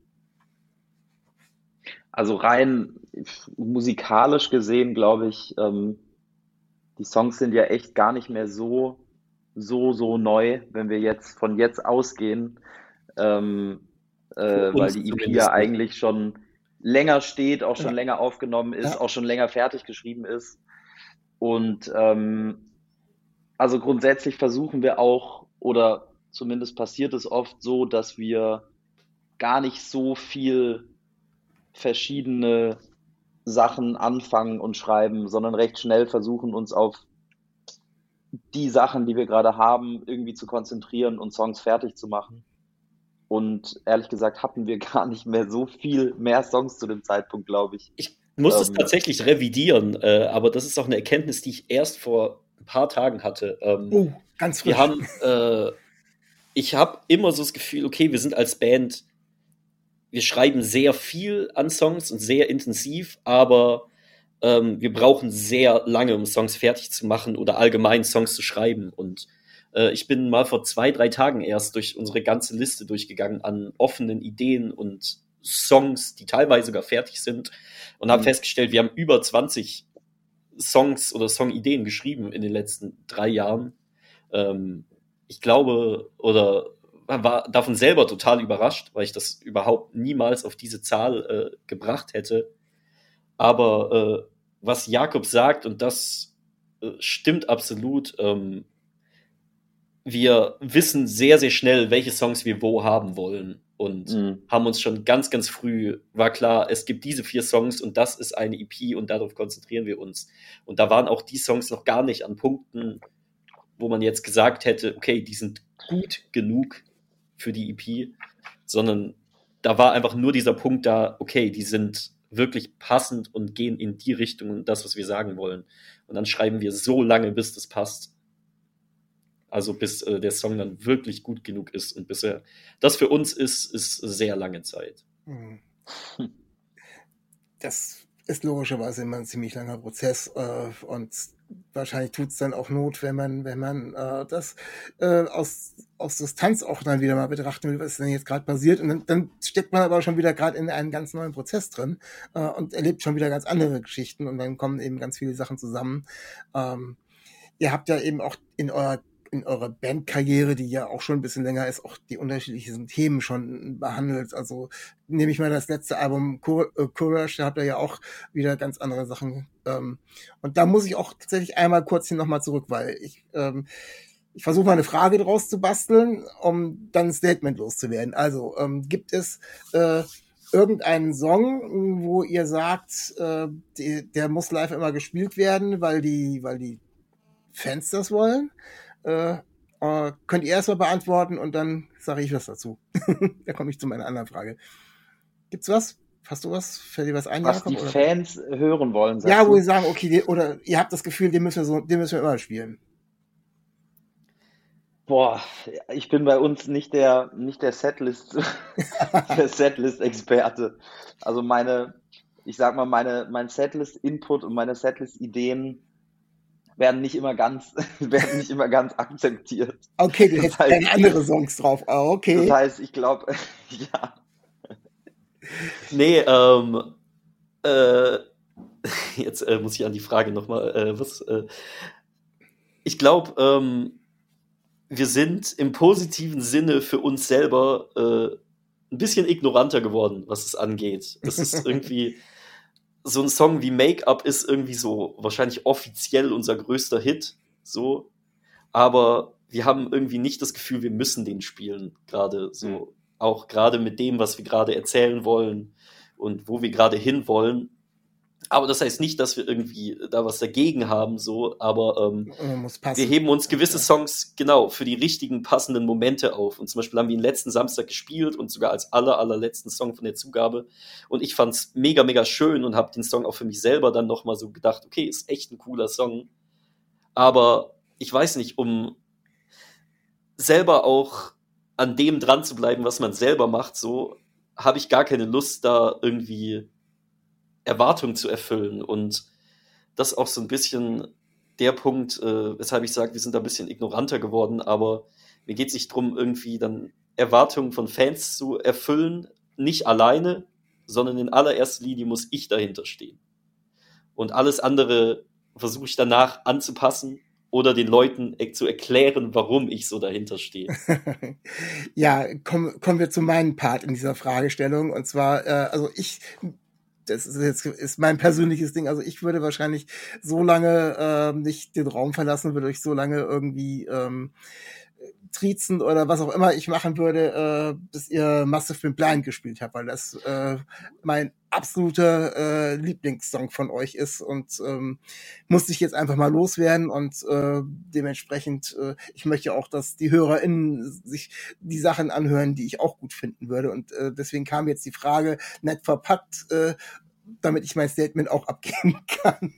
Also rein musikalisch gesehen, glaube ich, die Songs sind ja echt gar nicht mehr so neu, wenn wir jetzt von jetzt ausgehen, weil die EP ja eigentlich schon länger steht, auch schon länger aufgenommen ist, auch schon länger fertig geschrieben ist. Und also grundsätzlich versuchen wir auch, oder zumindest passiert es oft so, dass wir gar nicht so viel verschiedene Sachen anfangen und schreiben, sondern recht schnell versuchen, uns auf die Sachen, die wir gerade haben, irgendwie zu konzentrieren und Songs fertig zu machen. Und ehrlich gesagt hatten wir gar nicht mehr so viel mehr Songs zu dem Zeitpunkt, glaube ich. Ich muss es tatsächlich revidieren, aber das ist auch eine Erkenntnis, die ich erst vor ein paar Tagen hatte. Ganz frisch. Ich habe immer so das Gefühl, okay, wir sind als Band, wir schreiben sehr viel an Songs und sehr intensiv, aber wir brauchen sehr lange, um Songs fertig zu machen oder allgemein Songs zu schreiben. Und ich bin mal vor 2-3 Tagen erst durch unsere ganze Liste durchgegangen an offenen Ideen und Songs, die teilweise sogar fertig sind und habe festgestellt, wir haben über 20 Songs oder Songideen geschrieben in den letzten 3 Jahren. Ich glaube, oder war davon selber total überrascht, weil ich das überhaupt niemals auf diese Zahl gebracht hätte. Aber was Jakob sagt, und das stimmt absolut, wir wissen sehr, sehr schnell, welche Songs wir wo haben wollen und haben uns schon ganz, ganz früh, war klar, es gibt diese 4 Songs und das ist eine EP und darauf konzentrieren wir uns. Und da waren auch die Songs noch gar nicht an Punkten, wo man jetzt gesagt hätte, okay, die sind gut genug für die EP, sondern da war einfach nur dieser Punkt da, okay, die sind wirklich passend und gehen in die Richtung und das, was wir sagen wollen. Und dann schreiben wir so lange, bis das passt. Also bis der Song dann wirklich gut genug ist. Und bis das für uns ist sehr lange Zeit. Das ist logischerweise immer ein ziemlich langer Prozess und wahrscheinlich tut es dann auch Not, wenn man das aus Distanz auch dann wieder mal betrachten will, was denn jetzt gerade passiert. Und dann steckt man aber schon wieder gerade in einem ganz neuen Prozess drin und erlebt schon wieder ganz andere Geschichten und dann kommen eben ganz viele Sachen zusammen. Ihr habt ja eben auch in eurer Bandkarriere, die ja auch schon ein bisschen länger ist, auch die unterschiedlichen Themen schon behandelt. Also nehme ich mal das letzte Album Courage, da habt ihr ja auch wieder ganz andere Sachen. Und da muss ich auch tatsächlich einmal kurz hier nochmal zurück, weil ich versuche mal eine Frage draus zu basteln, um dann ein Statement loszuwerden. Also gibt es irgendeinen Song, wo ihr sagt, der muss live immer gespielt werden, weil die Fans das wollen? Könnt ihr erstmal beantworten und dann sage ich was dazu. Da komme ich zu meiner anderen Frage. Gibt's was? Hast du was? Fällt dir was ein? Was Jakob, die Fans hören wollen, sagst ja, wo du? sie sagen, okay, oder ihr habt das Gefühl, den müssen wir immer spielen. Boah, ich bin bei uns nicht der Setlist, der Setlist-Experte. Also mein Setlist-Input und meine Setlist-Ideen werden nicht immer ganz, werden nicht immer ganz akzeptiert. Okay, du hättest gerne andere Songs drauf. Okay. Das heißt, ich glaube, ja. Nee, jetzt muss ich an die Frage nochmal, ich glaube, wir sind im positiven Sinne für uns selber ein bisschen ignoranter geworden, was es angeht. Es ist irgendwie, so ein Song wie Make-up ist irgendwie so wahrscheinlich offiziell unser größter Hit, so. Aber wir haben irgendwie nicht das Gefühl, wir müssen den spielen, gerade so. Auch gerade mit dem, was wir gerade erzählen wollen und wo wir gerade hinwollen. Aber das heißt nicht, dass wir irgendwie da was dagegen haben, so, aber Muss passen. wir heben uns gewisse Songs genau für die richtigen, passenden Momente auf. Und zum Beispiel haben wir ihn letzten Samstag gespielt und sogar als allerletzten Song von der Zugabe. Und ich fand's mega, mega schön und habe den Song auch für mich selber dann nochmal so gedacht, okay, ist echt ein cooler Song. Aber ich weiß nicht, um selber auch an dem dran zu bleiben, was man selber macht, so, habe ich gar keine Lust, da irgendwie Erwartungen zu erfüllen. Und das ist auch so ein bisschen der Punkt, weshalb ich sage, wir sind da ein bisschen ignoranter geworden, aber mir geht es nicht drum, irgendwie dann Erwartungen von Fans zu erfüllen, nicht alleine, sondern in allererster Linie muss ich dahinter stehen. Und alles andere versuche ich danach anzupassen oder den Leuten zu erklären, warum ich so dahinter stehe. Ja, kommen wir zu meinem Part in dieser Fragestellung. Und zwar, das ist mein persönliches Ding. Also ich würde wahrscheinlich so lange nicht den Raum verlassen, würde euch so lange irgendwie triezen oder was auch immer ich machen würde, bis ihr Massive Been Blind gespielt habt, weil das mein absoluter Lieblingssong von euch ist und musste ich jetzt einfach mal loswerden und dementsprechend, ich möchte auch, dass die HörerInnen sich die Sachen anhören, die ich auch gut finden würde und deswegen kam jetzt die Frage nett verpackt, damit ich mein Statement auch abgeben kann.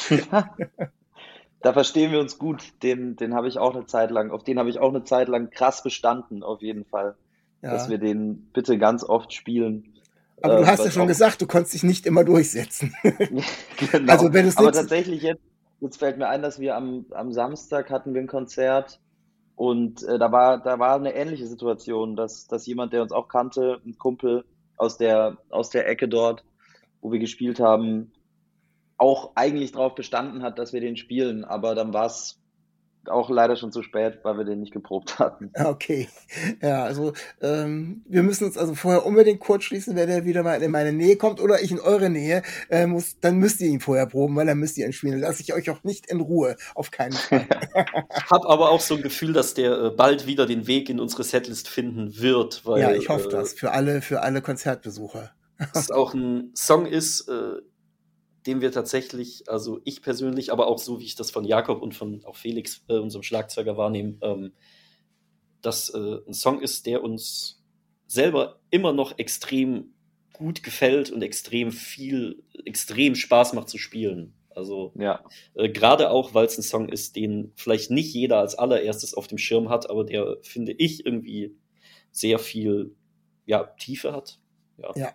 Da verstehen wir uns gut. Den habe ich auch eine Zeit lang, auf den habe ich auch eine Zeit lang krass bestanden, auf jeden Fall. Ja. Dass wir den bitte ganz oft spielen. Aber du hast ja was schon auch- gesagt, du konntest dich nicht immer durchsetzen. Genau. Also wenn es Aber nicht- tatsächlich jetzt fällt mir ein, dass wir am Samstag hatten wir ein Konzert und da war eine ähnliche Situation, dass jemand, der uns auch kannte, ein Kumpel aus der Ecke dort, wo wir gespielt haben, auch eigentlich darauf bestanden hat, dass wir den spielen, aber dann war es auch leider schon zu spät, weil wir den nicht geprobt hatten. Okay, ja, also wir müssen uns also vorher unbedingt kurz schließen, wenn der wieder mal in meine Nähe kommt oder ich in eure Nähe muss, dann müsst ihr ihn vorher proben, weil dann müsst ihr ihn spielen. Lasse ich euch auch nicht in Ruhe, auf keinen Fall. Hab aber auch so ein Gefühl, dass der bald wieder den Weg in unsere Setlist finden wird, weil Ja, ich hoffe das für alle Konzertbesucher. es auch ein Song ist, den wir tatsächlich, also ich persönlich, aber auch so, wie ich das von Jakob und von auch Felix, unserem Schlagzeuger, wahrnehme, dass ein Song ist, der uns selber immer noch extrem gut gefällt und extrem Spaß macht zu spielen. Also Ja, gerade auch, weil es ein Song ist, den vielleicht nicht jeder als allererstes auf dem Schirm hat, aber der, finde ich, irgendwie sehr viel Tiefe hat. Ja.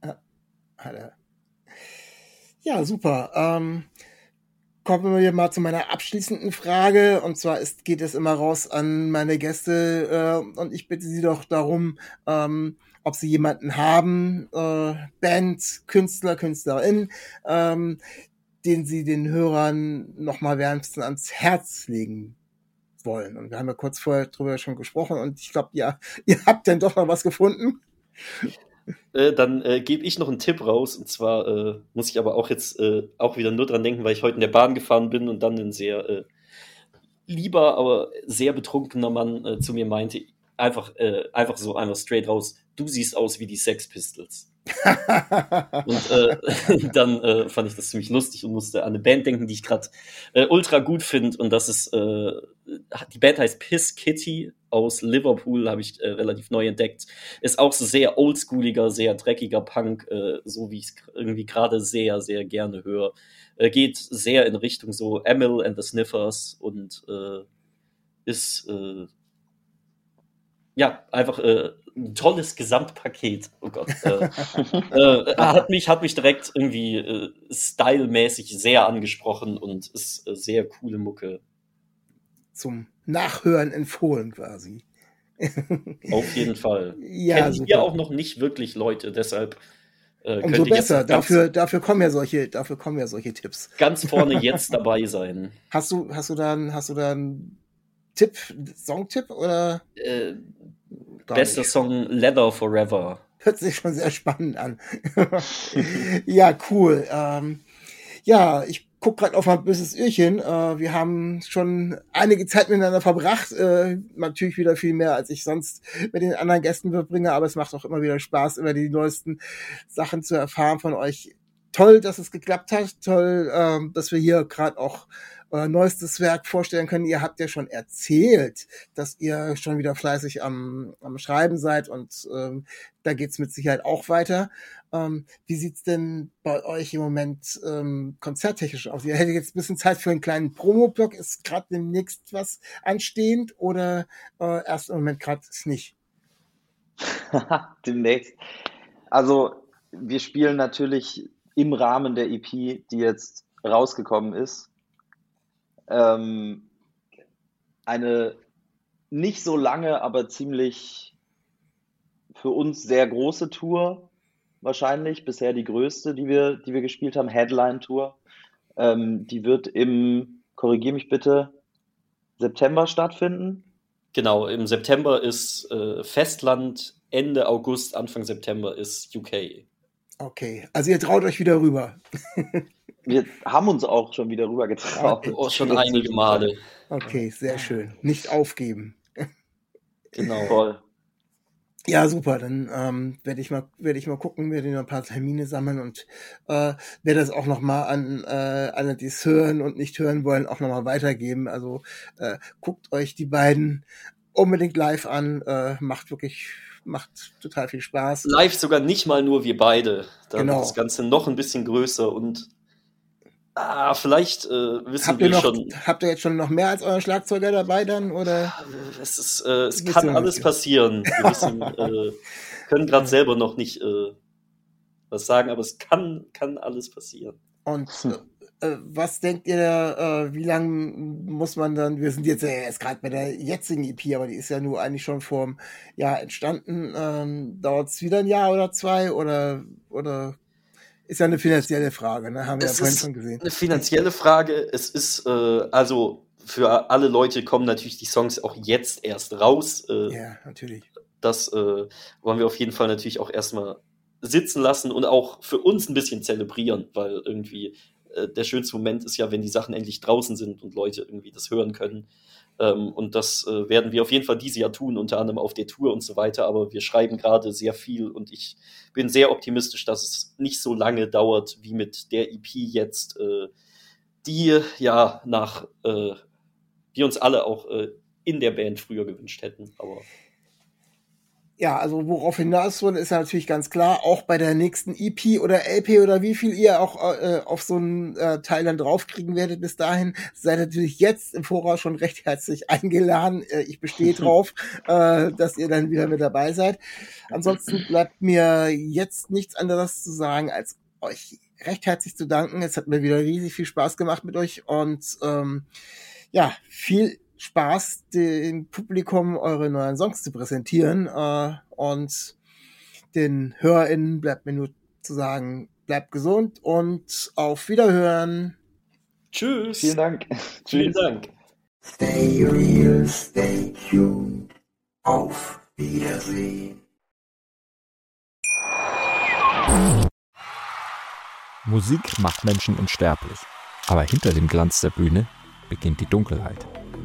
Ja, super. Kommen wir mal zu meiner abschließenden Frage. Und zwar geht es immer raus an meine Gäste. Und ich bitte Sie doch darum, ob Sie jemanden haben, Band, Künstler, Künstlerin, den Sie den Hörern nochmal wärmstens ans Herz legen wollen. Und wir haben ja kurz vorher drüber schon gesprochen. Und ich glaube, ja, ihr habt dann doch noch was gefunden. Dann gebe ich noch einen Tipp raus. Und zwar muss ich aber auch jetzt auch wieder nur dran denken, weil ich heute in der Bahn gefahren bin und dann ein sehr lieber, aber sehr betrunkener Mann zu mir meinte, einfach straight raus, du siehst aus wie die Sex Pistols. Und dann fand ich das ziemlich lustig und musste an eine Band denken, die ich gerade ultra gut finde. Und das ist, die Band heißt Piss Kitty aus Liverpool, habe ich relativ neu entdeckt. Ist auch so sehr oldschooliger, sehr dreckiger Punk, so wie ich es irgendwie gerade sehr, sehr gerne höre. Geht sehr in Richtung so Emil and the Sniffers und ist einfach ein tolles Gesamtpaket. Oh Gott. Hat mich direkt irgendwie stylmäßig sehr angesprochen und ist sehr coole Mucke. Zum Nachhören empfohlen quasi. Auf jeden Fall. Ja, kennen wir auch noch nicht wirklich Leute, deshalb umso besser. Dafür kommen ja solche Tipps. Ganz vorne jetzt dabei sein. Hast du da einen Tipp, Songtipp oder? Bester Song Leather Forever. Hört sich schon sehr spannend an. Ja, cool. Ja, ich guck gerade auf mein böses Öhrchen. Wir haben schon einige Zeit miteinander verbracht. Natürlich wieder viel mehr, als ich sonst mit den anderen Gästen verbringe. Aber es macht auch immer wieder Spaß, immer die neuesten Sachen zu erfahren von euch. Toll, dass es geklappt hat. Toll, dass wir hier gerade auch neuestes Werk vorstellen können. Ihr habt ja schon erzählt, dass ihr schon wieder fleißig am Schreiben seid und da geht's mit Sicherheit auch weiter. Wie sieht's denn bei euch im Moment konzerttechnisch aus? Ihr hättet jetzt ein bisschen Zeit für einen kleinen Promo-Block. Ist gerade demnächst was anstehend oder erst im Moment gerade nicht? Demnächst. Also wir spielen natürlich im Rahmen der EP, die jetzt rausgekommen ist, eine nicht so lange, aber ziemlich für uns sehr große Tour, wahrscheinlich, bisher die größte, die wir gespielt haben, Headline-Tour. Die wird korrigier mich bitte, September stattfinden. Genau, im September ist Festland, Ende August, Anfang September ist UK. Okay, also ihr traut euch wieder rüber. Wir haben uns auch schon wieder rüber getraut. Oh, schon einige Male. Okay, sehr schön. Nicht aufgeben. Genau. Voll. Ja, super. Dann werde ich mal gucken, werde noch ein paar Termine sammeln und werde das auch nochmal an alle, die es hören und nicht hören wollen, auch nochmal weitergeben. Also guckt euch die beiden unbedingt live an. Macht total viel Spaß. Live sogar nicht mal nur wir beide. Da Genau. wird das Ganze noch ein bisschen größer und vielleicht wissen wir schon. Habt ihr jetzt schon noch mehr als euren Schlagzeuger dabei dann? Oder? Es kann alles passieren. Wir können gerade selber noch nicht was sagen, aber es kann alles passieren. Und was denkt ihr, wie lange muss man dann, wir sind jetzt erst gerade bei der jetzigen EP, aber die ist ja nur eigentlich schon vor einem Jahr entstanden. Dauert es wieder ein Jahr oder zwei oder ist ja eine finanzielle Frage, ne? Haben wir ja vorhin schon gesehen. Eine finanzielle Frage. Es ist, also für alle Leute kommen natürlich die Songs auch jetzt erst raus. Ja, natürlich. Das wollen wir auf jeden Fall natürlich auch erstmal sitzen lassen und auch für uns ein bisschen zelebrieren, weil irgendwie der schönste Moment ist ja, wenn die Sachen endlich draußen sind und Leute irgendwie das hören können. Und das werden wir auf jeden Fall dieses Jahr tun, unter anderem auf der Tour und so weiter. Aber wir schreiben gerade sehr viel und ich bin sehr optimistisch, dass es nicht so lange dauert wie mit der EP jetzt, die ja wir uns alle auch in der Band früher gewünscht hätten. Aber ja, also worauf hinaus wollen, ist ja natürlich ganz klar, auch bei der nächsten EP oder LP oder wie viel ihr auch auf so einen Teil dann draufkriegen werdet bis dahin, seid natürlich jetzt im Voraus schon recht herzlich eingeladen. Ich bestehe drauf, dass ihr dann wieder mit dabei seid. Ansonsten bleibt mir jetzt nichts anderes zu sagen, als euch recht herzlich zu danken. Es hat mir wieder riesig viel Spaß gemacht mit euch und viel Spaß, dem Publikum eure neuen Songs zu präsentieren und den HörerInnen bleibt mir nur zu sagen, bleibt gesund und auf Wiederhören. tschüss. Vielen Dank. Vielen Dank. Stay real, stay tuned. Auf Wiedersehen. Musik macht Menschen unsterblich. Aber hinter dem Glanz der Bühne beginnt die Dunkelheit.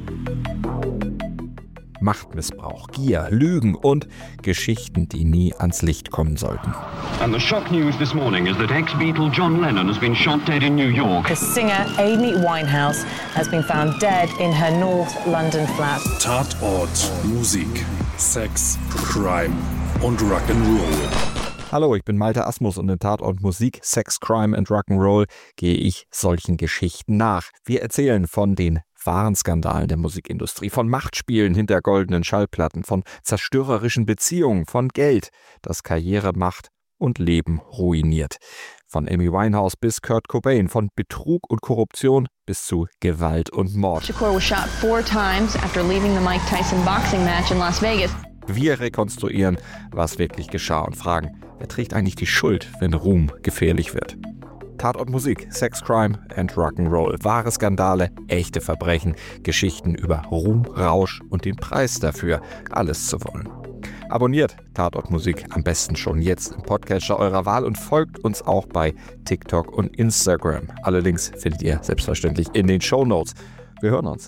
Machtmissbrauch, Gier, Lügen und Geschichten, die nie ans Licht kommen sollten. And the shock news this morning is that ex-Beatle John Lennon has been shot dead in New York. The singer Amy Winehouse has been found dead in her North London flat. Tatort, Musik, Sex, Crime und Rock'n'Roll. Hallo, ich bin Malte Asmus und in Tatort Musik, Sex, Crime and Rock'n'Roll gehe ich solchen Geschichten nach. Wir erzählen von den wahren Skandalen der Musikindustrie, von Machtspielen hinter goldenen Schallplatten, von zerstörerischen Beziehungen, von Geld, das Karriere, Macht und Leben ruiniert. Von Amy Winehouse bis Kurt Cobain, von Betrug und Korruption bis zu Gewalt und Mord. Shakur was shot 4 times after leaving the Mike Tyson boxing match in Las Vegas. Wir rekonstruieren, was wirklich geschah und fragen, wer trägt eigentlich die Schuld, wenn Ruhm gefährlich wird? Tatort Musik, Sex, Crime and Rock'n'Roll. Wahre Skandale, echte Verbrechen, Geschichten über Ruhm, Rausch und den Preis dafür, alles zu wollen. Abonniert Tatort Musik am besten schon jetzt im Podcatcher eurer Wahl und folgt uns auch bei TikTok und Instagram. Alle Links findet ihr selbstverständlich in den Shownotes. Wir hören uns.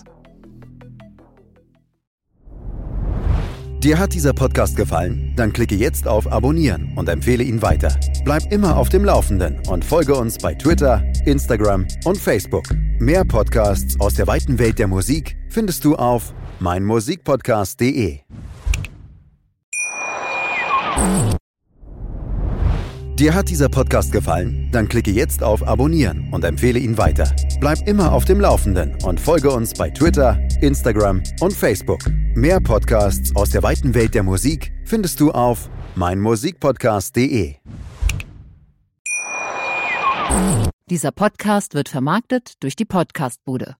Dir hat dieser Podcast gefallen? Dann klicke jetzt auf Abonnieren und empfehle ihn weiter. Bleib immer auf dem Laufenden und folge uns bei Twitter, Instagram und Facebook. Mehr Podcasts aus der weiten Welt der Musik findest du auf meinmusikpodcast.de. Dir hat dieser Podcast gefallen? Dann klicke jetzt auf Abonnieren und empfehle ihn weiter. Bleib immer auf dem Laufenden und folge uns bei Twitter, Instagram und Facebook. Mehr Podcasts aus der weiten Welt der Musik findest du auf meinmusikpodcast.de. Dieser Podcast wird vermarktet durch die Podcast-Bude.